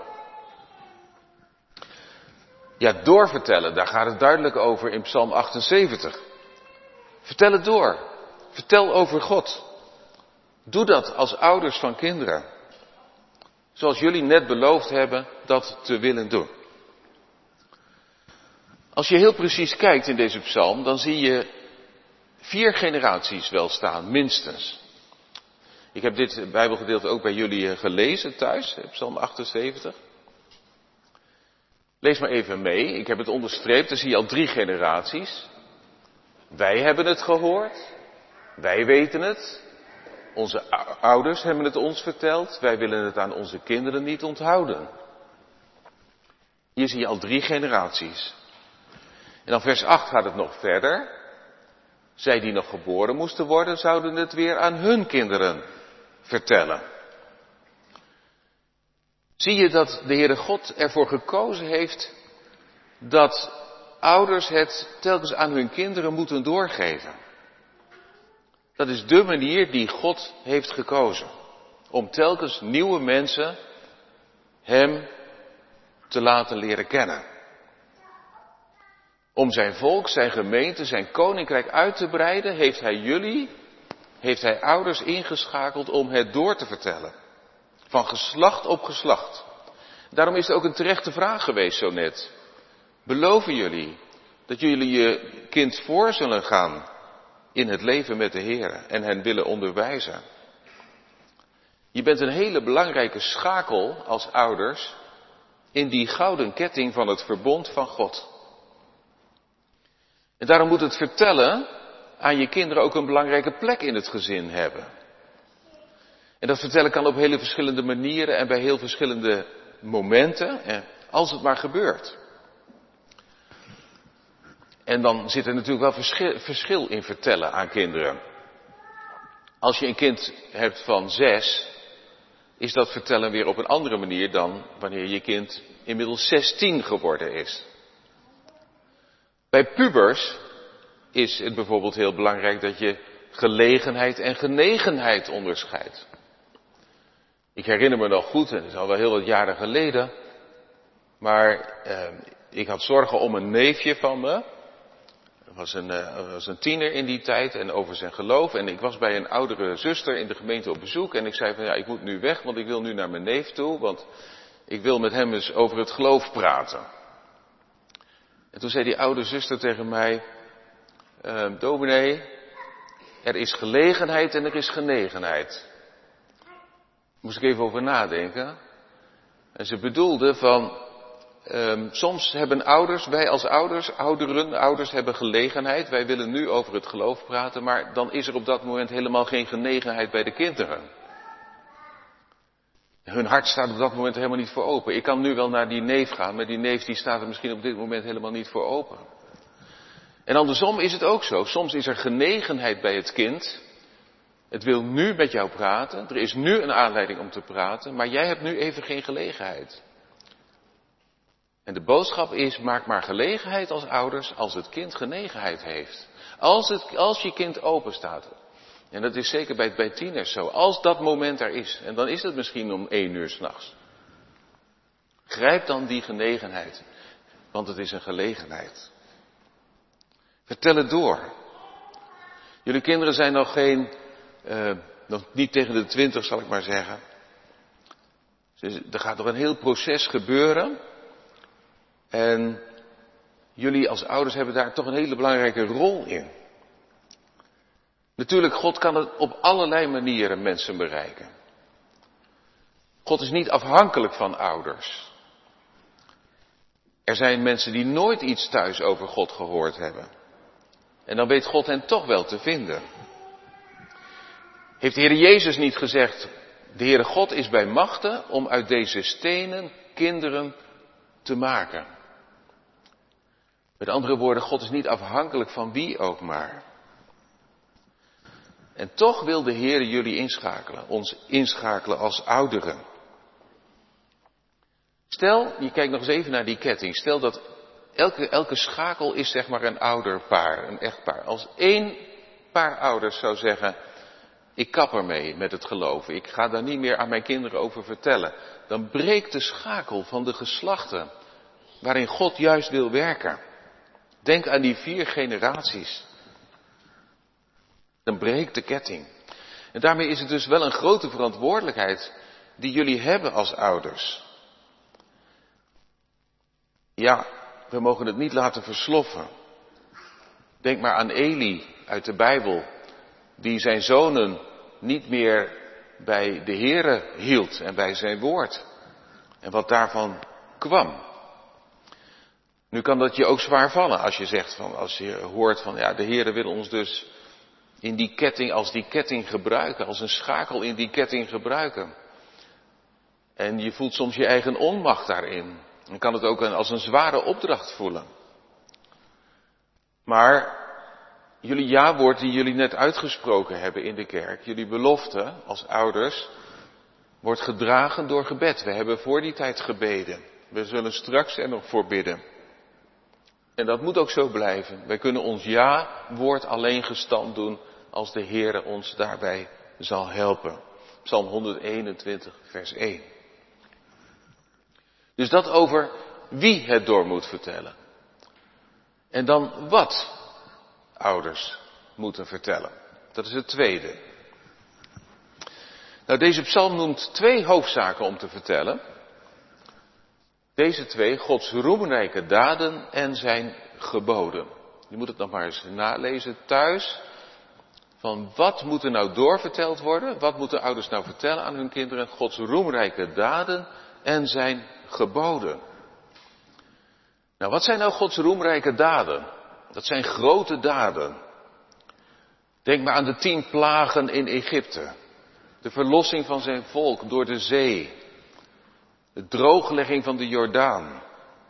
Ja, doorvertellen, daar gaat het duidelijk over in Psalm achtenzeventig. Vertel het door. Vertel over God. Doe dat als ouders van kinderen. Zoals jullie net beloofd hebben dat te willen doen. Als je heel precies kijkt in deze psalm, dan zie je vier generaties wel staan, minstens. Ik heb dit Bijbelgedeelte ook bij jullie gelezen thuis, psalm achtenzeventig. Lees maar even mee, ik heb het onderstreept, dan zie je al drie generaties. Wij hebben het gehoord, wij weten het, onze ouders hebben het ons verteld, wij willen het aan onze kinderen niet onthouden. Hier zie je al drie generaties. En dan vers acht gaat het nog verder. Zij die nog geboren moesten worden, zouden het weer aan hun kinderen vertellen. Zie je dat de Heere God ervoor gekozen heeft dat ouders het telkens aan hun kinderen moeten doorgeven. Dat is de manier die God heeft gekozen. Om telkens nieuwe mensen hem te laten leren kennen. Om zijn volk, zijn gemeente, zijn koninkrijk uit te breiden, heeft hij jullie, heeft hij ouders ingeschakeld om het door te vertellen. Van geslacht op geslacht. Daarom is het ook een terechte vraag geweest zo net. Beloven jullie dat jullie je kind voor zullen gaan in het leven met de Heer en hen willen onderwijzen? Je bent een hele belangrijke schakel als ouders in die gouden ketting van het verbond van God. En daarom moet het vertellen aan je kinderen ook een belangrijke plek in het gezin hebben. En dat vertellen kan op hele verschillende manieren en bij heel verschillende momenten, als het maar gebeurt. En dan zit er natuurlijk wel verschil, verschil in vertellen aan kinderen. Als je een kind hebt van zes, is dat vertellen weer op een andere manier dan wanneer je kind inmiddels zestien geworden is. Bij pubers is het bijvoorbeeld heel belangrijk dat je gelegenheid en genegenheid onderscheidt. Ik herinner me nog goed, en het is al wel heel wat jaren geleden, maar eh, ik had zorgen om een neefje van me. Er was een, uh, was een tiener in die tijd en over zijn geloof. En ik was bij een oudere zuster in de gemeente op bezoek. En ik zei van ja, ik moet nu weg, want ik wil nu naar mijn neef toe. Want ik wil met hem eens over het geloof praten. En toen zei die oude zuster tegen mij, uh, dominee, er is gelegenheid en er is genegenheid. Daar moest ik even over nadenken. En ze bedoelde van, um, soms hebben ouders, wij als ouders, ouderen, ouders hebben gelegenheid. Wij willen nu over het geloof praten, maar dan is er op dat moment helemaal geen genegenheid bij de kinderen. Hun hart staat op dat moment helemaal niet voor open. Ik kan nu wel naar die neef gaan, maar die neef die staat er misschien op dit moment helemaal niet voor open. En andersom is het ook zo. Soms is er genegenheid bij het kind. Het wil nu met jou praten. Er is nu een aanleiding om te praten, maar jij hebt nu even geen gelegenheid. En de boodschap is, maak maar gelegenheid als ouders als het kind genegenheid heeft. Als, het, als je kind open staat. En dat is zeker bij, bij tieners zo. Als dat moment er is. En dan is het misschien om één uur 's nachts. Grijp dan die genegenheid. Want het is een gelegenheid. Vertel het door. Jullie kinderen zijn nog geen, uh, nog niet tegen de twintig zal ik maar zeggen. Er gaat nog een heel proces gebeuren. En jullie als ouders hebben daar toch een hele belangrijke rol in. Natuurlijk, God kan het op allerlei manieren mensen bereiken. God is niet afhankelijk van ouders. Er zijn mensen die nooit iets thuis over God gehoord hebben. En dan weet God hen toch wel te vinden. Heeft de Heer Jezus niet gezegd, de Heere God is bij machte om uit deze stenen kinderen te maken. Met andere woorden, God is niet afhankelijk van wie ook maar. En toch wil de Heer jullie inschakelen, ons inschakelen als ouderen. Stel, je kijkt nog eens even naar die ketting. Stel dat elke, elke schakel is zeg maar een ouderpaar, een echtpaar. Als één paar ouders zou zeggen, ik kap ermee met het geloven. Ik ga daar niet meer aan mijn kinderen over vertellen. Dan breekt de schakel van de geslachten waarin God juist wil werken. Denk aan die vier generaties. Dan breekt de ketting. En daarmee is het dus wel een grote verantwoordelijkheid die jullie hebben als ouders. Ja, we mogen het niet laten versloffen. Denk maar aan Eli uit de Bijbel, die zijn zonen niet meer bij de Heere hield en bij zijn woord. En wat daarvan kwam. Nu kan dat je ook zwaar vallen als je zegt van, als je hoort van, ja, de Heere wil ons dus in die ketting, als die ketting gebruiken, als een schakel in die ketting gebruiken. En je voelt soms je eigen onmacht daarin. Dan kan het ook als een zware opdracht voelen. Maar jullie ja-woord die jullie net uitgesproken hebben in de kerk, jullie belofte als ouders, wordt gedragen door gebed. We hebben voor die tijd gebeden. We zullen straks er nog voor bidden. En dat moet ook zo blijven. Wij kunnen ons ja-woord alleen gestand doen als de Heere ons daarbij zal helpen. Psalm honderdeenentwintig, vers één. Dus dat over wie het door moet vertellen. En dan wat ouders moeten vertellen. Dat is het tweede. Nou, deze psalm noemt twee hoofdzaken om te vertellen. Deze twee, Gods roemrijke daden en zijn geboden. Je moet het nog maar eens nalezen thuis. Van wat moet er nou doorverteld worden? Wat moeten ouders nou vertellen aan hun kinderen? Gods roemrijke daden en zijn geboden. Nou, wat zijn nou Gods roemrijke daden? Dat zijn grote daden. Denk maar aan de tien plagen in Egypte. De verlossing van zijn volk door de zee. De drooglegging van de Jordaan.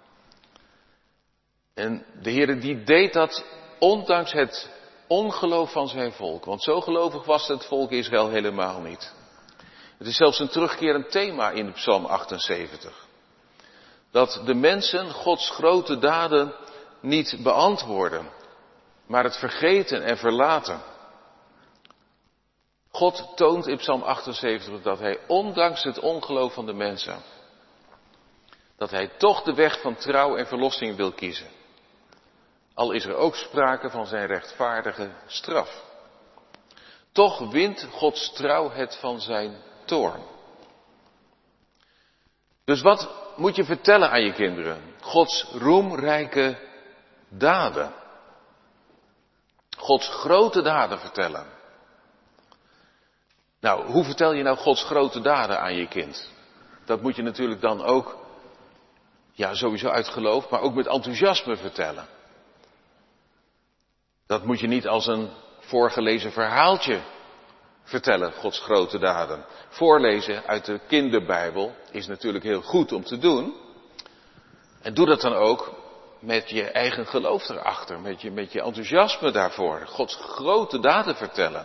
En de Heere die deed dat ondanks het ongeloof van zijn volk. Want zo gelovig was het volk Israël helemaal niet. Het is zelfs een terugkerend thema in Psalm achtenzeventig. Dat de mensen Gods grote daden niet beantwoorden, maar het vergeten en verlaten. God toont in Psalm achtenzeventig dat hij, ondanks het ongeloof van de mensen, dat hij toch de weg van trouw en verlossing wil kiezen. Al is er ook sprake van zijn rechtvaardige straf. Toch wint Gods trouw het van zijn toorn. Dus wat moet je vertellen aan je kinderen? Gods roemrijke daden. Gods grote daden vertellen. Nou, hoe vertel je nou Gods grote daden aan je kind? Dat moet je natuurlijk dan ook, ja, sowieso uit geloof, maar ook met enthousiasme vertellen. Dat moet je niet als een voorgelezen verhaaltje vertellen, Gods grote daden. Voorlezen uit de kinderbijbel is natuurlijk heel goed om te doen. En doe dat dan ook met je eigen geloof erachter, met je, met je enthousiasme daarvoor. Gods grote daden vertellen.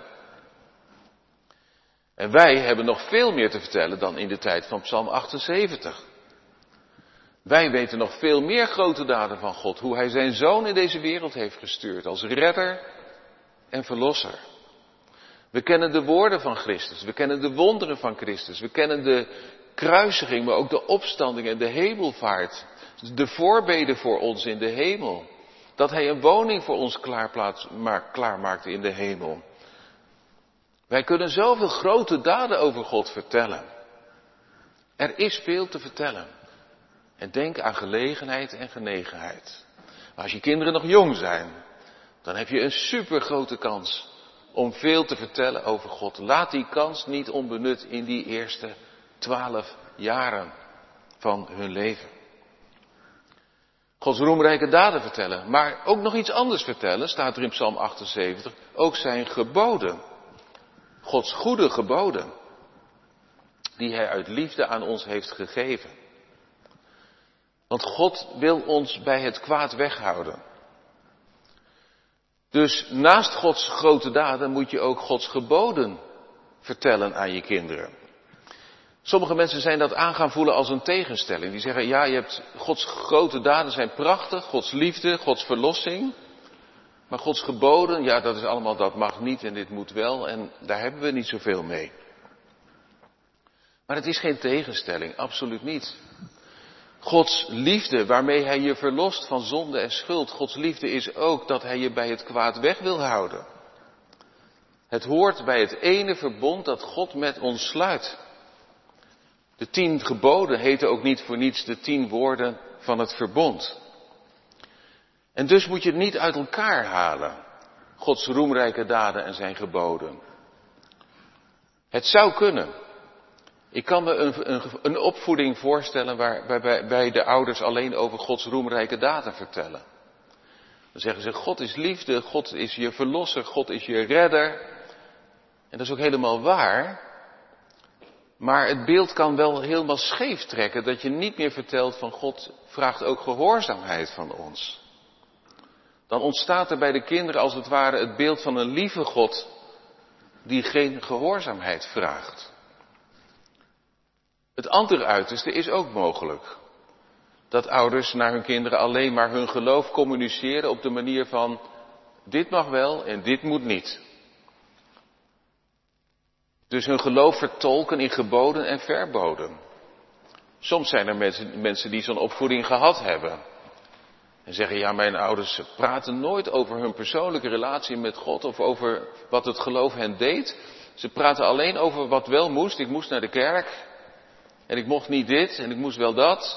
En wij hebben nog veel meer te vertellen dan in de tijd van Psalm achtenzeventig. Wij weten nog veel meer grote daden van God. Hoe hij zijn zoon in deze wereld heeft gestuurd als redder en verlosser. We kennen de woorden van Christus. We kennen de wonderen van Christus. We kennen de kruisiging, maar ook de opstanding en de hemelvaart. De voorbeden voor ons in de hemel. Dat hij een woning voor ons klaarmaakte in de hemel. Wij kunnen zoveel grote daden over God vertellen. Er is veel te vertellen. En denk aan gelegenheid en genegenheid. Maar als je kinderen nog jong zijn, dan heb je een supergrote kans om veel te vertellen over God. Laat die kans niet onbenut in die eerste twaalf jaren van hun leven. Gods roemrijke daden vertellen, maar ook nog iets anders vertellen, staat er in Psalm achtenzeventig, ook zijn geboden. Gods goede geboden, die hij uit liefde aan ons heeft gegeven. Want God wil ons bij het kwaad weghouden. Dus naast Gods grote daden moet je ook Gods geboden vertellen aan je kinderen. Sommige mensen zijn dat aan gaan voelen als een tegenstelling. Die zeggen, ja, je hebt Gods grote daden zijn prachtig, Gods liefde, Gods verlossing. Maar Gods geboden, ja, dat is allemaal, dat mag niet en dit moet wel. En daar hebben we niet zoveel mee. Maar het is geen tegenstelling, absoluut niet. Gods liefde, waarmee hij je verlost van zonde en schuld. Gods liefde is ook dat hij je bij het kwaad weg wil houden. Het hoort bij het ene verbond dat God met ons sluit. De tien geboden heten ook niet voor niets de tien woorden van het verbond. En dus moet je het niet uit elkaar halen. Gods roemrijke daden en zijn geboden. Het zou kunnen. Ik kan me een, een, een opvoeding voorstellen waar, waarbij bij de ouders alleen over Gods roemrijke daden vertellen. Dan zeggen ze, God is liefde, God is je verlosser, God is je redder. En dat is ook helemaal waar. Maar het beeld kan wel helemaal scheef trekken, dat je niet meer vertelt van God vraagt ook gehoorzaamheid van ons. Dan ontstaat er bij de kinderen als het ware het beeld van een lieve God die geen gehoorzaamheid vraagt. Het andere uiterste is ook mogelijk. Dat ouders naar hun kinderen alleen maar hun geloof communiceren op de manier van dit mag wel en dit moet niet. Dus hun geloof vertolken in geboden en verboden. Soms zijn er mensen, mensen die zo'n opvoeding gehad hebben. En zeggen, ja, mijn ouders praten nooit over hun persoonlijke relatie met God of over wat het geloof hen deed. Ze praten alleen over wat wel moest. Ik moest naar de kerk en ik mocht niet dit en ik moest wel dat.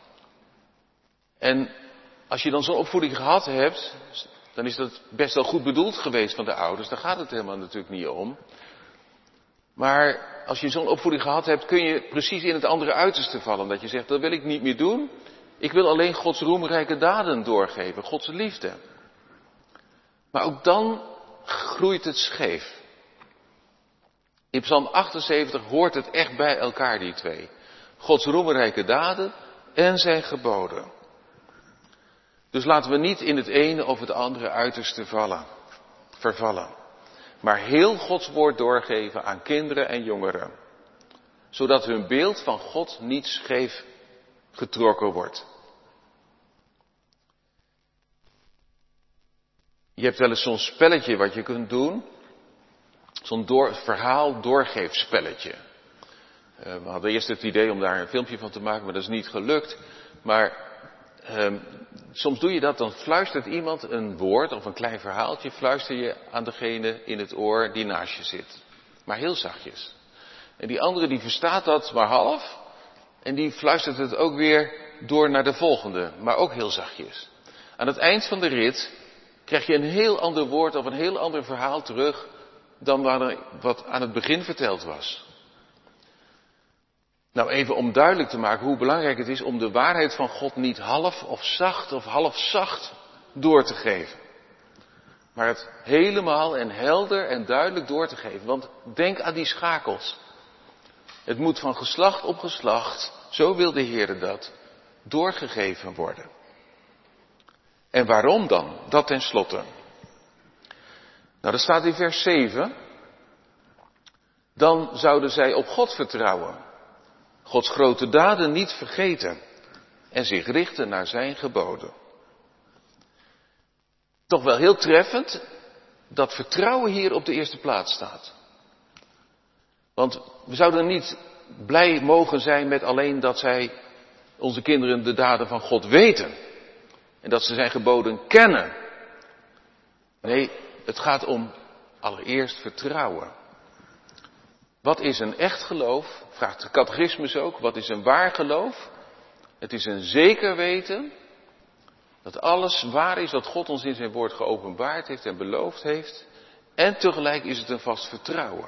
En als je dan zo'n opvoeding gehad hebt, dan is dat best wel goed bedoeld geweest van de ouders. Daar gaat het helemaal natuurlijk niet om. Maar als je zo'n opvoeding gehad hebt, kun je precies in het andere uiterste vallen. Dat je zegt, dat wil ik niet meer doen. Ik wil alleen Gods roemrijke daden doorgeven, Gods liefde. Maar ook dan groeit het scheef. In Psalm achtenzeventig hoort het echt bij elkaar, die twee. Gods roemrijke daden en zijn geboden. Dus laten we niet in het ene of het andere uiterste vallen, vervallen. Maar heel Gods woord doorgeven aan kinderen en jongeren. Zodat hun beeld van God niet scheef getrokken wordt. Je hebt wel eens zo'n spelletje wat je kunt doen. zo'n door, verhaal doorgeefspelletje. Uh, we hadden eerst het idee om daar een filmpje van te maken, maar dat is niet gelukt. Maar uh, soms doe je dat, dan fluistert iemand een woord of een klein verhaaltje, fluister je aan degene in het oor die naast je zit. Maar heel zachtjes. En die andere die verstaat dat maar half. En die fluistert het ook weer door naar de volgende, maar ook heel zachtjes. Aan het eind van de rit krijg je een heel ander woord of een heel ander verhaal terug dan wat aan het begin verteld was. Nou, even om duidelijk te maken hoe belangrijk het is om de waarheid van God niet half of zacht of half zacht door te geven. Maar het helemaal en helder en duidelijk door te geven. Want denk aan die schakels. Het moet van geslacht op geslacht, zo wil de Heer dat, doorgegeven worden. En waarom dan? Dat tenslotte. Nou, dat staat in vers zeven. Dan zouden zij op God vertrouwen. Gods grote daden niet vergeten. En zich richten naar zijn geboden. Toch wel heel treffend dat vertrouwen hier op de eerste plaats staat. Want we zouden niet blij mogen zijn met alleen dat zij, onze kinderen, de daden van God weten. En dat ze zijn geboden kennen. Nee, het gaat om allereerst vertrouwen. Wat is een echt geloof? Vraagt de catechismus ook. Wat is een waar geloof? Het is een zeker weten dat alles waar is wat God ons in zijn woord geopenbaard heeft en beloofd heeft. En tegelijk is het een vast vertrouwen.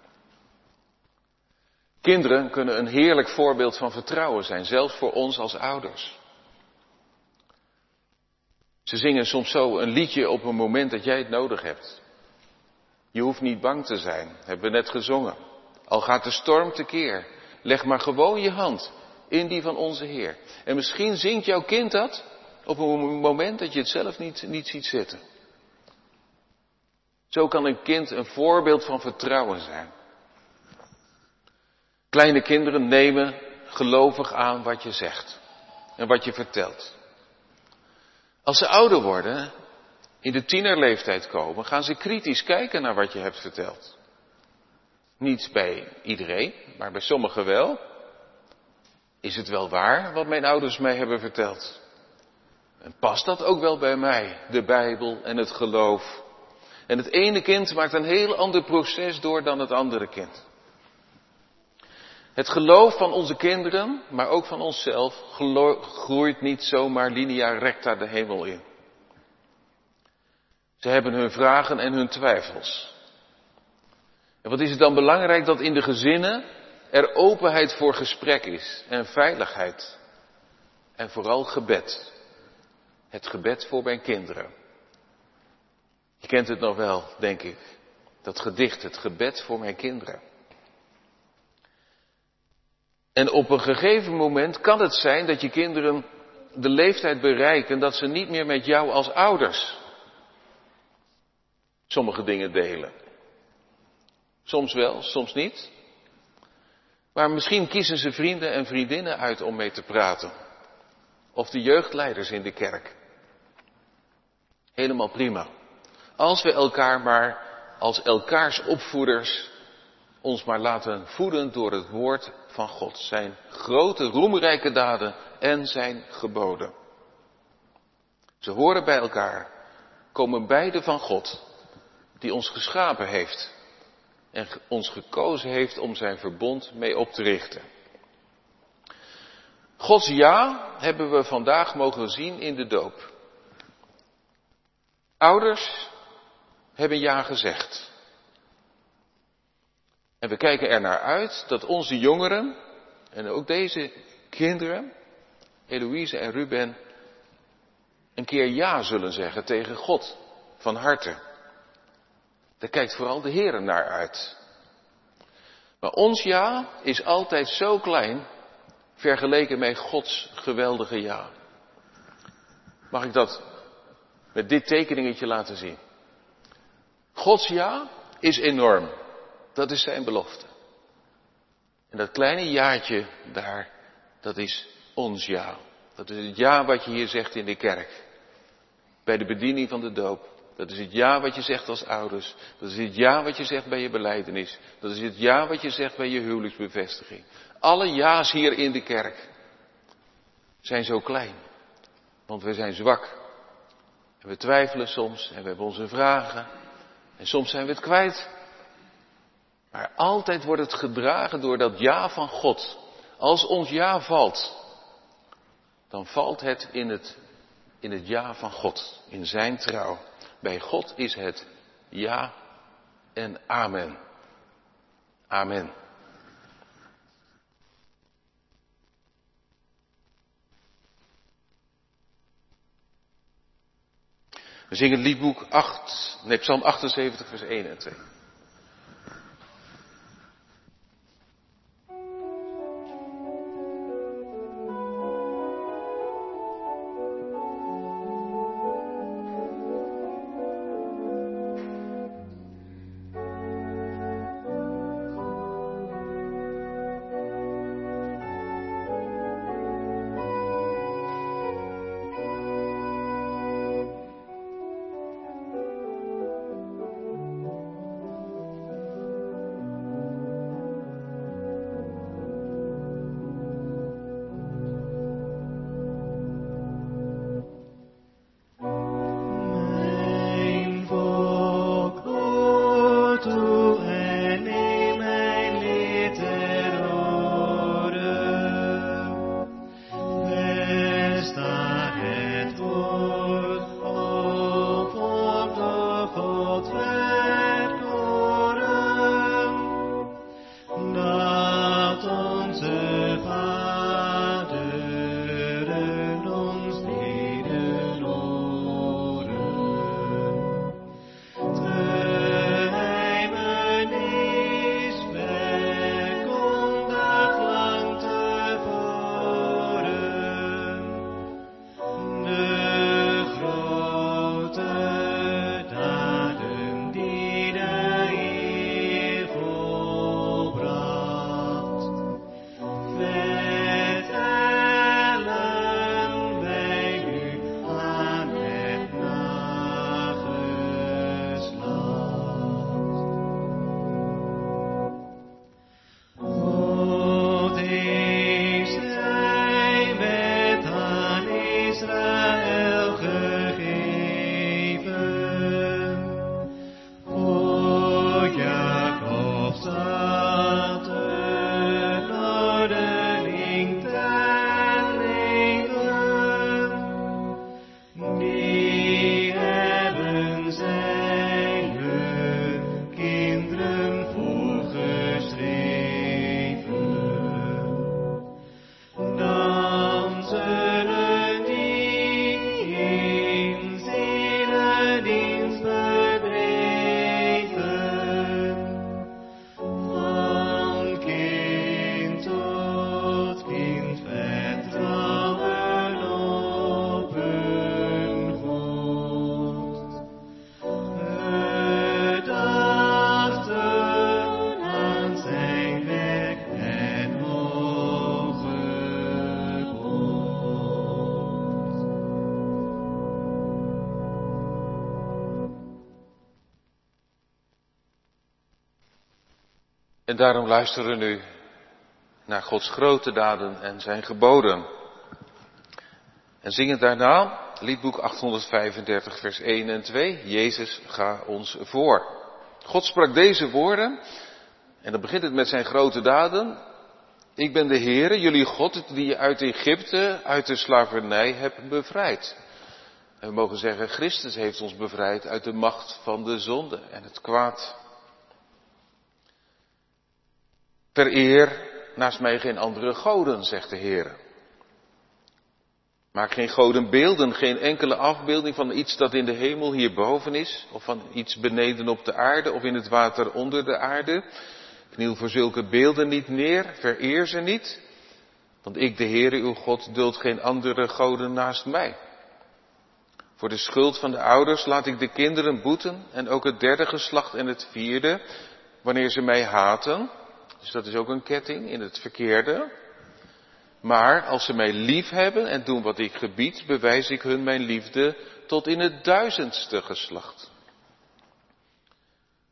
Kinderen kunnen een heerlijk voorbeeld van vertrouwen zijn, zelfs voor ons als ouders. Ze zingen soms zo een liedje op een moment dat jij het nodig hebt. Je hoeft niet bang te zijn, hebben we net gezongen. Al gaat de storm tekeer, leg maar gewoon je hand in die van onze Heer. En misschien zingt jouw kind dat op een moment dat je het zelf niet, niet ziet zitten. Zo kan een kind een voorbeeld van vertrouwen zijn. Kleine kinderen nemen gelovig aan wat je zegt en wat je vertelt. Als ze ouder worden, in de tienerleeftijd komen, gaan ze kritisch kijken naar wat je hebt verteld. Niet bij iedereen, maar bij sommigen wel. Is het wel waar wat mijn ouders mij hebben verteld? En past dat ook wel bij mij, de Bijbel en het geloof? En het ene kind maakt een heel ander proces door dan het andere kind. Het geloof van onze kinderen, maar ook van onszelf, groeit niet zomaar linea recta de hemel in. Ze hebben hun vragen en hun twijfels. En wat is het dan belangrijk dat in de gezinnen er openheid voor gesprek is en veiligheid. En vooral gebed. Het gebed voor mijn kinderen. Je kent het nog wel, denk ik. Dat gedicht, het gebed voor mijn kinderen. En op een gegeven moment kan het zijn dat je kinderen de leeftijd bereiken dat ze niet meer met jou als ouders sommige dingen delen. Soms wel, soms niet. Maar misschien kiezen ze vrienden en vriendinnen uit om mee te praten. Of de jeugdleiders in de kerk. Helemaal prima. Als we elkaar maar als elkaars opvoeders ons maar laten voeden door het woord van God. Zijn grote, roemrijke daden en zijn geboden. Ze horen bij elkaar, komen beide van God, die ons geschapen heeft en ons gekozen heeft om zijn verbond mee op te richten. Gods ja hebben we vandaag mogen zien in de doop. Ouders hebben ja gezegd. En we kijken er naar uit dat onze jongeren, en ook deze kinderen, Eloïse en Ruben, een keer ja zullen zeggen tegen God, van harte. Daar kijkt vooral de Heer naar uit. Maar ons ja is altijd zo klein, vergeleken met Gods geweldige ja. Mag ik dat met dit tekeningetje laten zien? Gods ja is enorm. Dat is zijn belofte. En dat kleine jaartje daar, dat is ons ja. Dat is het ja wat je hier zegt in de kerk. Bij de bediening van de doop. Dat is het ja wat je zegt als ouders. Dat is het ja wat je zegt bij je belijdenis. Dat is het ja wat je zegt bij je huwelijksbevestiging. Alle ja's hier in de kerk zijn zo klein. Want we zijn zwak. En we twijfelen soms en we hebben onze vragen. En soms zijn we het kwijt. Maar altijd wordt het gedragen door dat ja van God. Als ons ja valt, dan valt het in het, in het ja van God. In zijn trouw. Bij God is het ja en amen. Amen. We zingen liedboek acht, nee, Psalm achtenzeventig, vers één en twee. En daarom luisteren we nu naar Gods grote daden en zijn geboden. En zingen daarna liedboek achthonderdvijfendertig vers één en twee. Jezus, ga ons voor. God sprak deze woorden. En dan begint het met zijn grote daden. Ik ben de Heere, jullie God, die je uit Egypte, uit de slavernij hebt bevrijd. En we mogen zeggen, Christus heeft ons bevrijd uit de macht van de zonde en het kwaad. Vereer naast mij geen andere goden, zegt de Heer. Maak geen godenbeelden, geen enkele afbeelding van iets dat in de hemel hierboven is, of van iets beneden op de aarde, of in het water onder de aarde. Kniel voor zulke beelden niet neer, vereer ze niet, want ik, de Heere, uw God, duld geen andere goden naast mij. Voor de schuld van de ouders laat ik de kinderen boeten, en ook het derde geslacht en het vierde, wanneer ze mij haten. Dus dat is ook een ketting in het verkeerde. Maar als ze mij lief hebben en doen wat ik gebied, bewijs ik hun mijn liefde tot in het duizendste geslacht.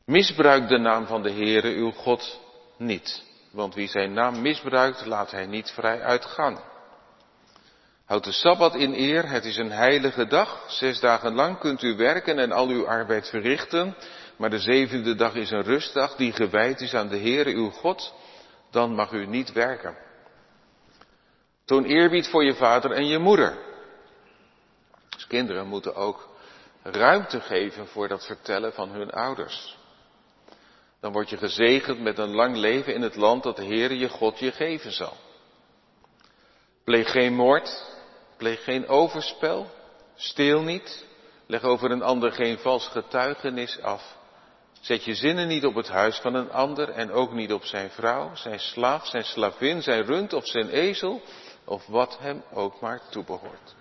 Misbruik de naam van de Heere uw God niet. Want wie zijn naam misbruikt, laat hij niet vrij uitgaan. Houd de Sabbat in eer, het is een heilige dag. Zes dagen lang kunt u werken en al uw arbeid verrichten. Maar de zevende dag is een rustdag die gewijd is aan de Heere uw God. Dan mag u niet werken. Toon eerbied voor je vader en je moeder. Dus kinderen moeten ook ruimte geven voor dat vertellen van hun ouders. Dan word je gezegend met een lang leven in het land dat de Heere je God je geven zal. Pleeg geen moord, pleeg geen overspel, steel niet, leg over een ander geen vals getuigenis af. Zet je zinnen niet op het huis van een ander en ook niet op zijn vrouw, zijn slaaf, zijn slavin, zijn rund of zijn ezel of wat hem ook maar toebehoort.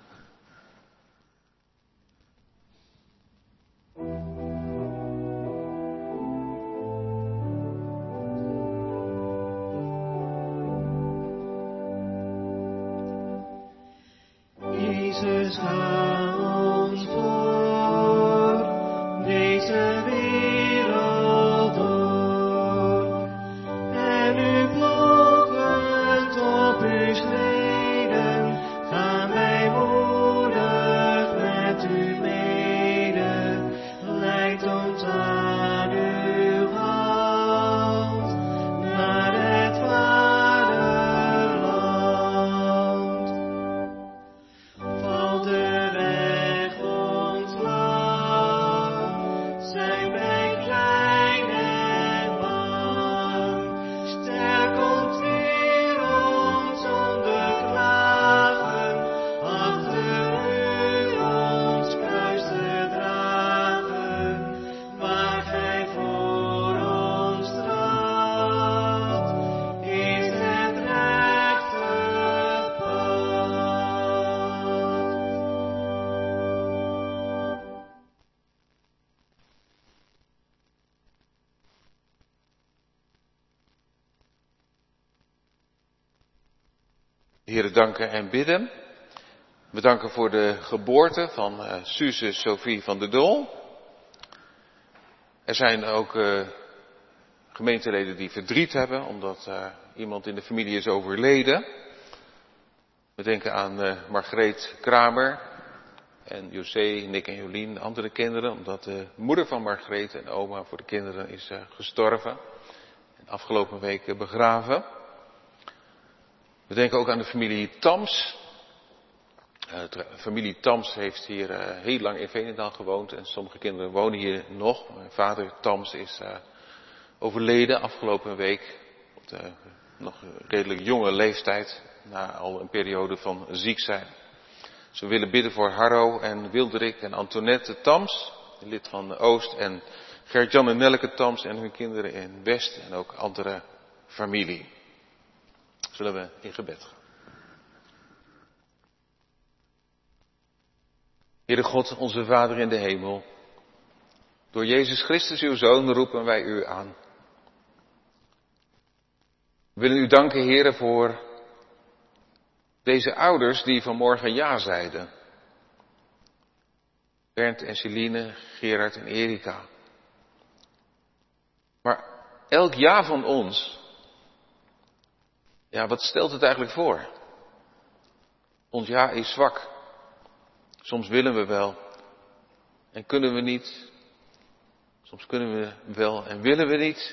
Jezus, ga ons voor deze wereld door. En u volgend op uw schreden, gaan wij moedig met u mede. Leidt ons aan uw hand, naar het vaderland. Valt de weg ons lang, zijn wij klein en bang. Sterk ons weer ons zonder klagen, achter u ons kruis te dragen. Waar gij voor ons straalt, is het rechte pad. Heren, danken en bidden. We danken voor de geboorte van uh, Suze Sophie van der Dol. Er zijn ook uh, gemeenteleden die verdriet hebben omdat uh, iemand in de familie is overleden. We denken aan uh, Margreet Kramer en José, Nick en Jolien, de andere kinderen, omdat de moeder van Margreet en oma voor de kinderen is uh, gestorven en afgelopen week uh, begraven. We denken ook aan de familie Thams. Uh, de familie Thams heeft hier uh, heel lang in Veenendaal gewoond en sommige kinderen wonen hier nog. Mijn vader Thams is uh, overleden afgelopen week op de nog redelijk jonge leeftijd, na al een periode van ziek zijn. Dus we willen bidden voor Harro en Wilderik en Antoinette Thams, lid van Oost, en Gert-Jan en Nelleke Thams en hun kinderen in West en ook andere familie. Zullen we in gebed gaan. Heere God, onze Vader in de hemel, door Jezus Christus uw Zoon roepen wij u aan. We willen u danken, Heere, voor deze ouders die vanmorgen ja zeiden. Bernd en Celine, Gerard en Erika. Maar elk ja van ons, ja, wat stelt het eigenlijk voor? Ons ja is zwak. Soms willen we wel en kunnen we niet. Soms kunnen we wel en willen we niet.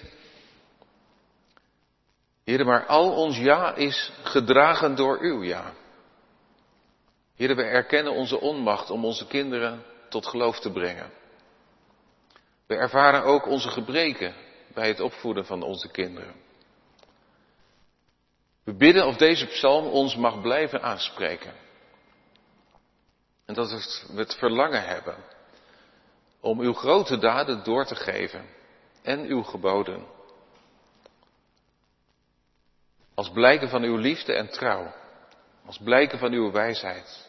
Heere, maar al ons ja is gedragen door uw ja. Heere, we erkennen onze onmacht om onze kinderen tot geloof te brengen. We ervaren ook onze gebreken bij het opvoeden van onze kinderen. We bidden of deze psalm ons mag blijven aanspreken. En dat we het verlangen hebben om uw grote daden door te geven en uw geboden. Als blijken van uw liefde en trouw. Als blijken van uw wijsheid.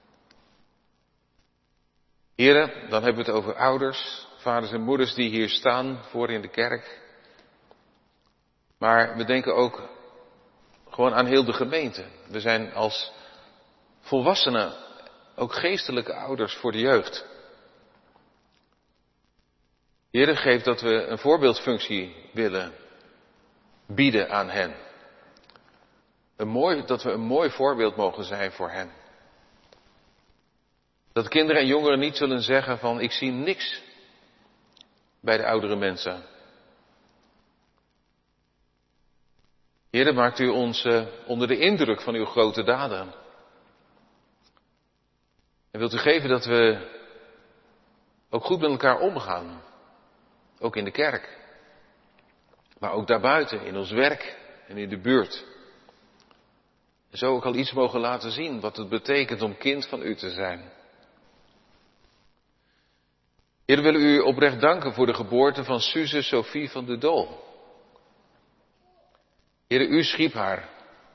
Heren, dan hebben we het over ouders, vaders en moeders die hier staan voor in de kerk. Maar we denken ook gewoon aan heel de gemeente. We zijn als volwassenen ook geestelijke ouders voor de jeugd. Heere, geef dat we een voorbeeldfunctie willen bieden aan hen. Een mooi, dat we een mooi voorbeeld mogen zijn voor hen. Dat kinderen en jongeren niet zullen zeggen van ik zie niks bij de oudere mensen. Heere, maakt u ons uh, onder de indruk van uw grote daden. En wilt u geven dat we ook goed met elkaar omgaan. Ook in de kerk. Maar ook daarbuiten, in ons werk en in de buurt. En zo ook al iets mogen laten zien wat het betekent om kind van u te zijn. Heer, we willen u oprecht danken voor de geboorte van Suze Sophie van de Doel. Heer, u schiep haar.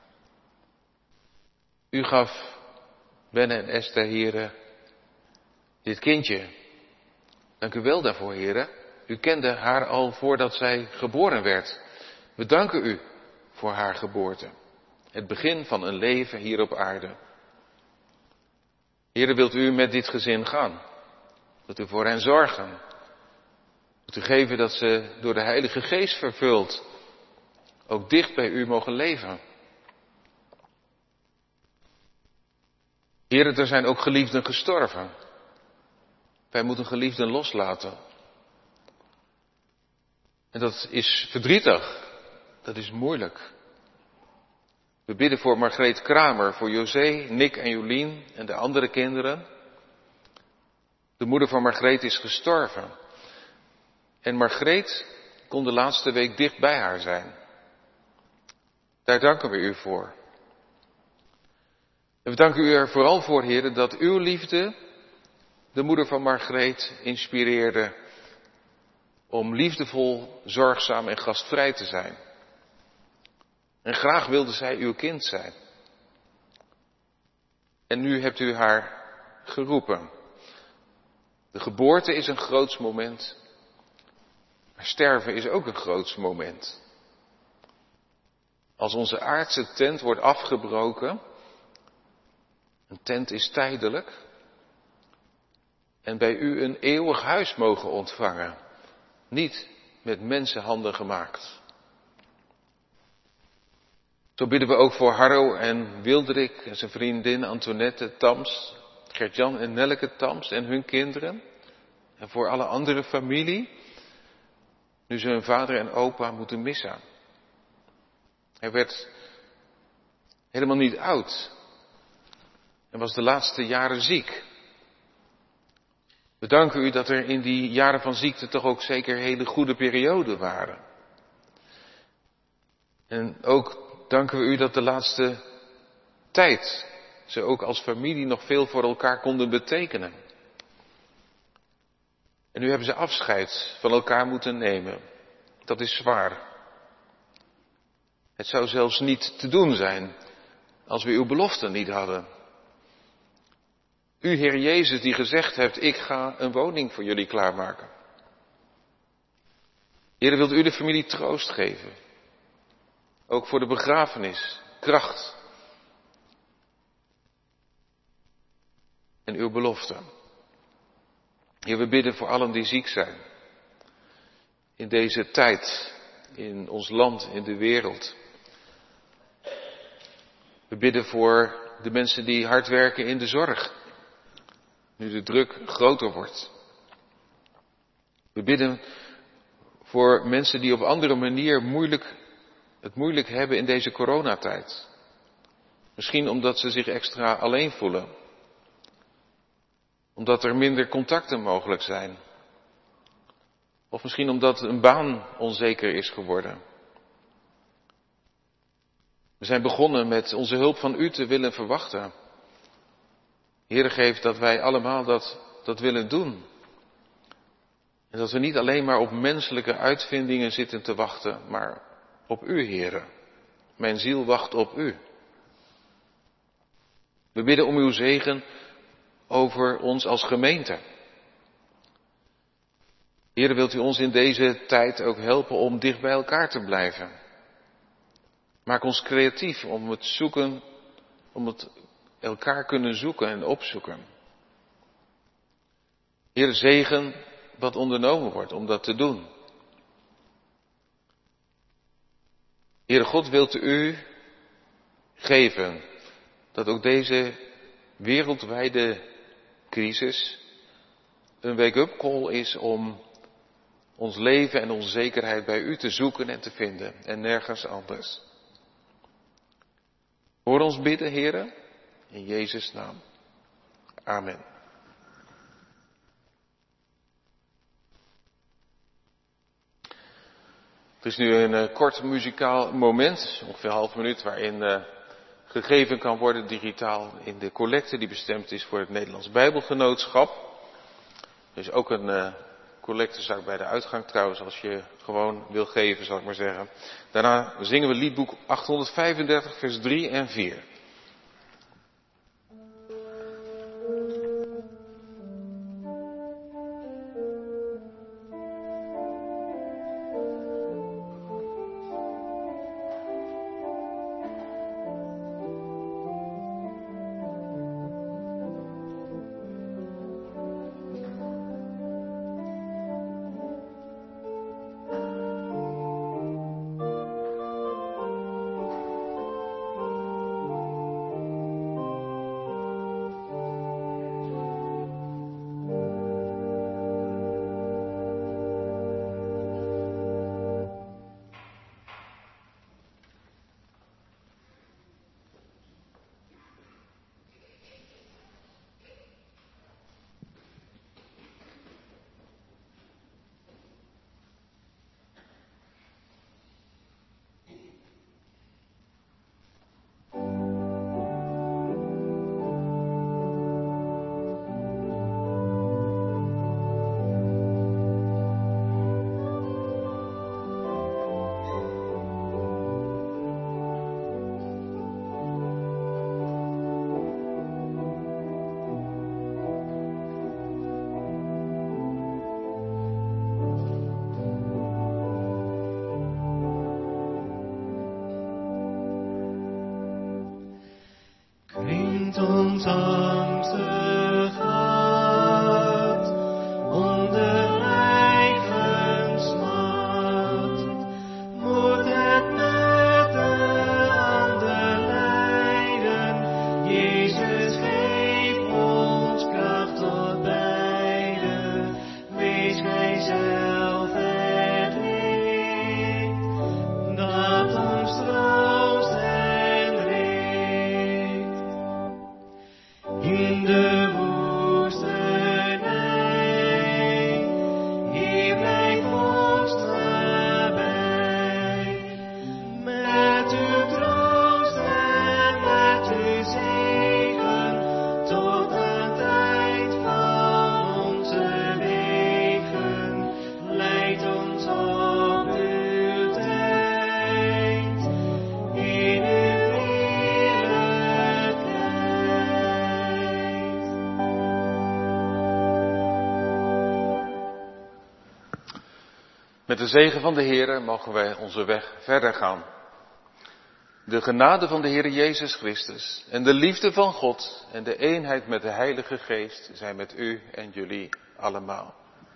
U gaf Benne en Esther, Heer, dit kindje. Dank u wel daarvoor, Heer. U kende haar al voordat zij geboren werd. We danken u voor haar geboorte. Het begin van een leven hier op aarde. Heer, wilt u met dit gezin gaan? Wilt u voor hen zorgen? Wilt u geven dat ze door de Heilige Geest vervuld ook dicht bij u mogen leven? Heer, er zijn ook geliefden gestorven. Wij moeten geliefden loslaten. En dat is verdrietig. Dat is moeilijk. We bidden voor Margreet Kramer, voor José, Nick en Jolien en de andere kinderen. De moeder van Margreet is gestorven. En Margreet kon de laatste week dicht bij haar zijn. Daar danken we u voor. En we danken u er vooral voor, Heer, dat uw liefde de moeder van Margreet inspireerde om liefdevol, zorgzaam en gastvrij te zijn. En graag wilde zij uw kind zijn. En nu hebt u haar geroepen. De geboorte is een groots moment. Maar sterven is ook een groots moment. Als onze aardse tent wordt afgebroken. Een tent is tijdelijk. En bij u een eeuwig huis mogen ontvangen. Niet met mensenhanden gemaakt. Zo bidden we ook voor Harro en Wilderik en zijn vriendin Antoinette Tams, Gert-Jan en Nelleke Tams en hun kinderen. En voor alle andere familie, nu ze hun vader en opa moeten missen. Hij werd helemaal niet oud en was de laatste jaren ziek. We danken u dat er in die jaren van ziekte toch ook zeker hele goede perioden waren. En ook danken we u dat de laatste tijd ze ook als familie nog veel voor elkaar konden betekenen. En nu hebben ze afscheid van elkaar moeten nemen. Dat is zwaar. Het zou zelfs niet te doen zijn als we uw belofte niet hadden. U, Heer Jezus, die gezegd hebt, ik ga een woning voor jullie klaarmaken. Heer, wilt u de familie troost geven? Ook voor de begrafenis, kracht. En uw belofte. Heer, we bidden voor allen die ziek zijn. In deze tijd, in ons land, in de wereld. We bidden voor de mensen die hard werken in de zorg. Nu de druk groter wordt. We bidden voor mensen die op andere manier moeilijk, het moeilijk hebben in deze coronatijd. Misschien omdat ze zich extra alleen voelen. Omdat er minder contacten mogelijk zijn. Of misschien omdat een baan onzeker is geworden. We zijn begonnen met onze hulp van u te willen verwachten. Heere, geef dat wij allemaal dat, dat willen doen. En dat we niet alleen maar op menselijke uitvindingen zitten te wachten, maar op u, Heere. Mijn ziel wacht op u. We bidden om uw zegen over ons als gemeente. Heere, wilt u ons in deze tijd ook helpen om dicht bij elkaar te blijven. Maak ons creatief om het zoeken, om het elkaar kunnen zoeken en opzoeken. Heere, zegen wat ondernomen wordt om dat te doen. Heere God, wilt u geven dat ook deze wereldwijde crisis een wake-up call is om ons leven en onze zekerheid bij u te zoeken en te vinden en nergens anders. Hoor ons bidden, Heere, in Jezus' naam. Amen. Het is nu een uh, kort muzikaal moment, ongeveer een half minuut, waarin uh, gegeven kan worden digitaal in de collecte die bestemd is voor het Nederlands Bijbelgenootschap. Er is ook een uh, collectezak bij de uitgang trouwens, als je gewoon wil geven, zal ik maar zeggen. Daarna zingen we liedboek achthonderdvijfendertig, vers drie en vier. Ons angstig hart onder lijvensmacht, moet het met de handen lijden. Jezus, geef ons kracht tot beiden. Wees gij zelf het licht dat ons troost en richt. In de woestenij, hier blijf ons nabij. Met uw troost en met uw zegen, tot het eind van onze wegen. Leid ons op uw tijd, in uw Met de zegen van de Heere mogen wij onze weg verder gaan. De genade van de Heere Jezus Christus en de liefde van God en de eenheid met de Heilige Geest zijn met u en jullie allemaal.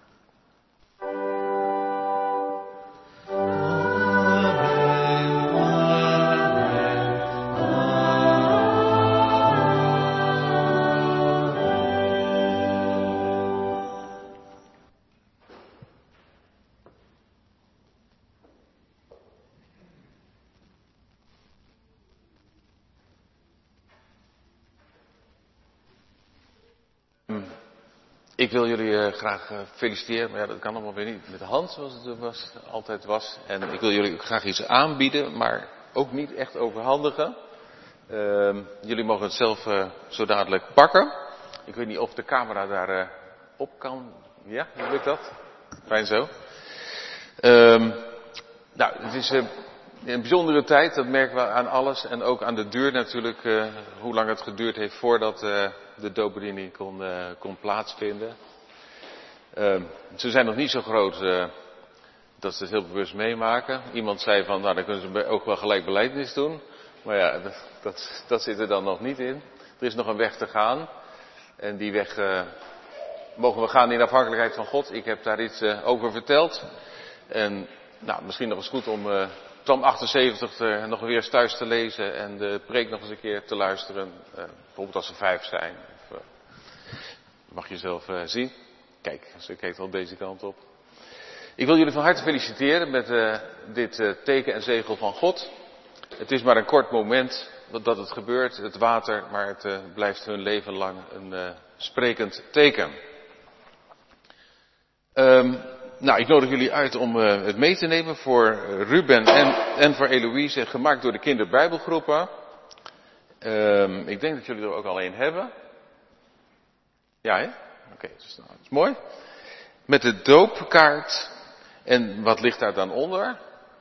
Ik wil jullie uh, graag uh, feliciteren, maar ja, dat kan allemaal weer niet met de hand zoals het was, altijd was. En ik wil jullie ook graag iets aanbieden, maar ook niet echt overhandigen. Uh, jullie mogen het zelf uh, zo dadelijk pakken. Ik weet niet of de camera daar uh, op kan. Ja, hoe lukt dat? Fijn zo. Uh, nou, het is uh, een bijzondere tijd, dat merken we aan alles. En ook aan de duur natuurlijk, uh, hoe lang het geduurd heeft voordat uh, de doopbediening kon, uh, kon plaatsvinden. Uh, ze zijn nog niet zo groot uh, dat ze het heel bewust meemaken. Iemand zei van, nou dan kunnen ze ook wel gelijk belijdenis doen. Maar ja, dat, dat, dat zit er dan nog niet in. Er is nog een weg te gaan. En die weg uh, mogen we gaan in afhankelijkheid van God. Ik heb daar iets uh, over verteld. En nou, misschien nog eens goed om uh, Psalm achtenzeventig uh, nog weer eens thuis te lezen en de preek nog eens een keer te luisteren. Uh, bijvoorbeeld als er vijf zijn. Of, uh, dat mag je zelf uh, zien. Kijk, ze kijkt al deze kant op. Ik wil jullie van harte feliciteren met uh, dit uh, teken en zegel van God. Het is maar een kort moment dat het gebeurt, het water, maar het uh, blijft hun leven lang een uh, sprekend teken. Um, nou, ik nodig jullie uit om uh, het mee te nemen voor Ruben en, en voor Eloïse, gemaakt door de kinderbijbelgroepen. Um, ik denk dat jullie er ook al een hebben. Ja, hè? Oké, okay, dus, nou, dat is mooi. Met de doopkaart. En wat ligt daar dan onder?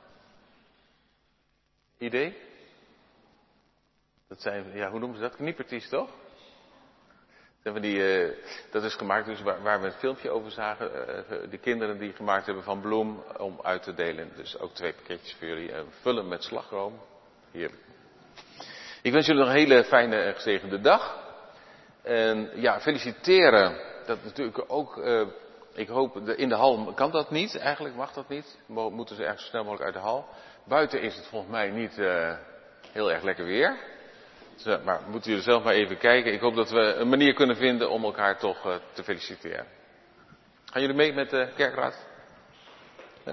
Idee? Dat zijn, ja, hoe noemen ze dat? Kniepertjes, toch? Dat, die, uh, dat is gemaakt dus waar, waar we het filmpje over zagen. Uh, de kinderen die gemaakt hebben van bloem om uit te delen. Dus ook twee pakketjes voor jullie. Uh, vullen met slagroom. Heerlijk. Ik wens jullie nog een hele fijne en gezegende dag. En ja, feliciteren. Dat natuurlijk ook... Uh, Ik hoop, in de hal kan dat niet, eigenlijk mag dat niet. Moeten ze eigenlijk zo snel mogelijk uit de hal. Buiten is het volgens mij niet uh, heel erg lekker weer. Dus, maar moeten jullie zelf maar even kijken. Ik hoop dat we een manier kunnen vinden om elkaar toch uh, te feliciteren. Gaan jullie mee met de kerkraad? Ja?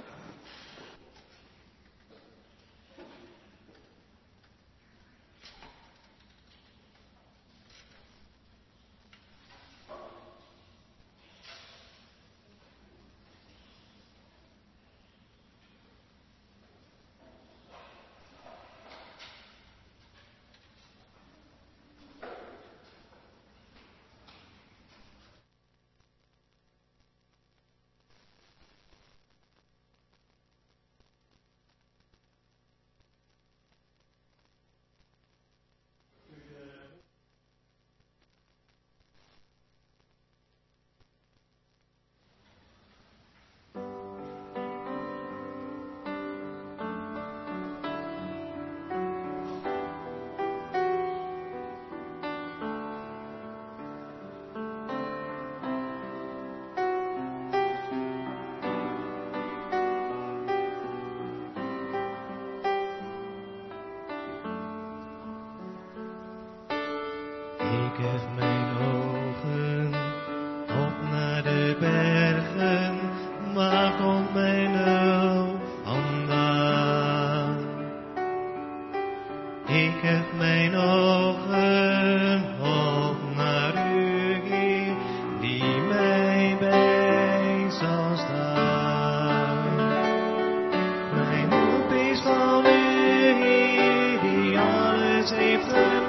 Ik hef mijn ogen op naar de bergen, waar komt mijn hulp vandaan? Ik hef mijn ogen op naar u, Heer, die mij bij zal staan. Mijn hulp is van u, Heer, die alles heeft gemaakt.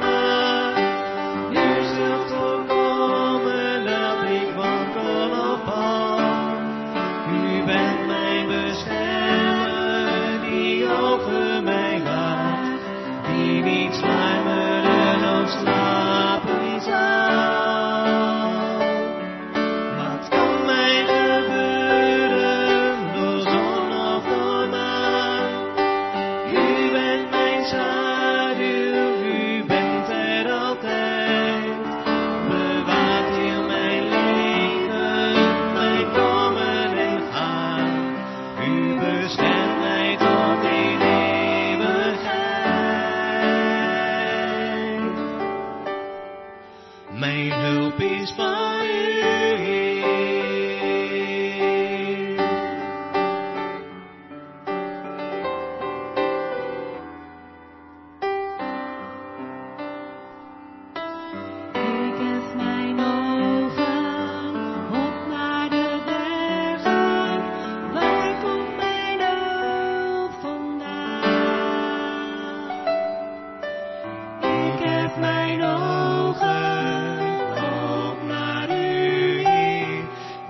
Mijn ogen op naar u,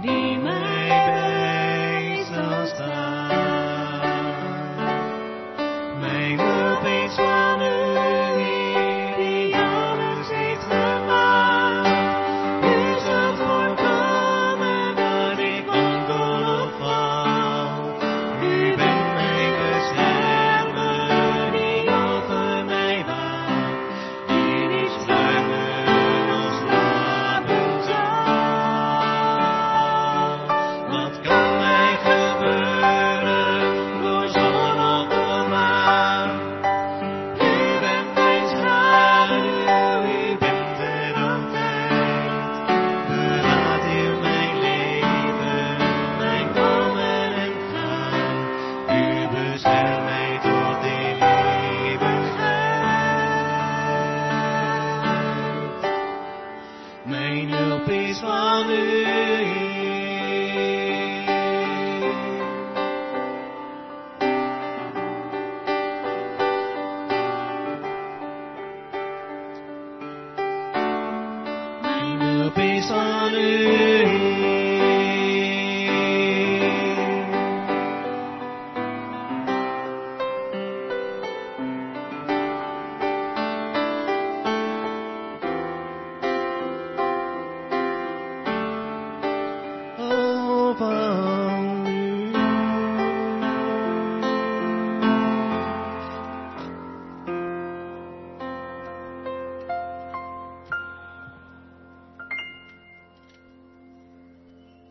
Mijn hulp is van u, Mijn hulp is van u.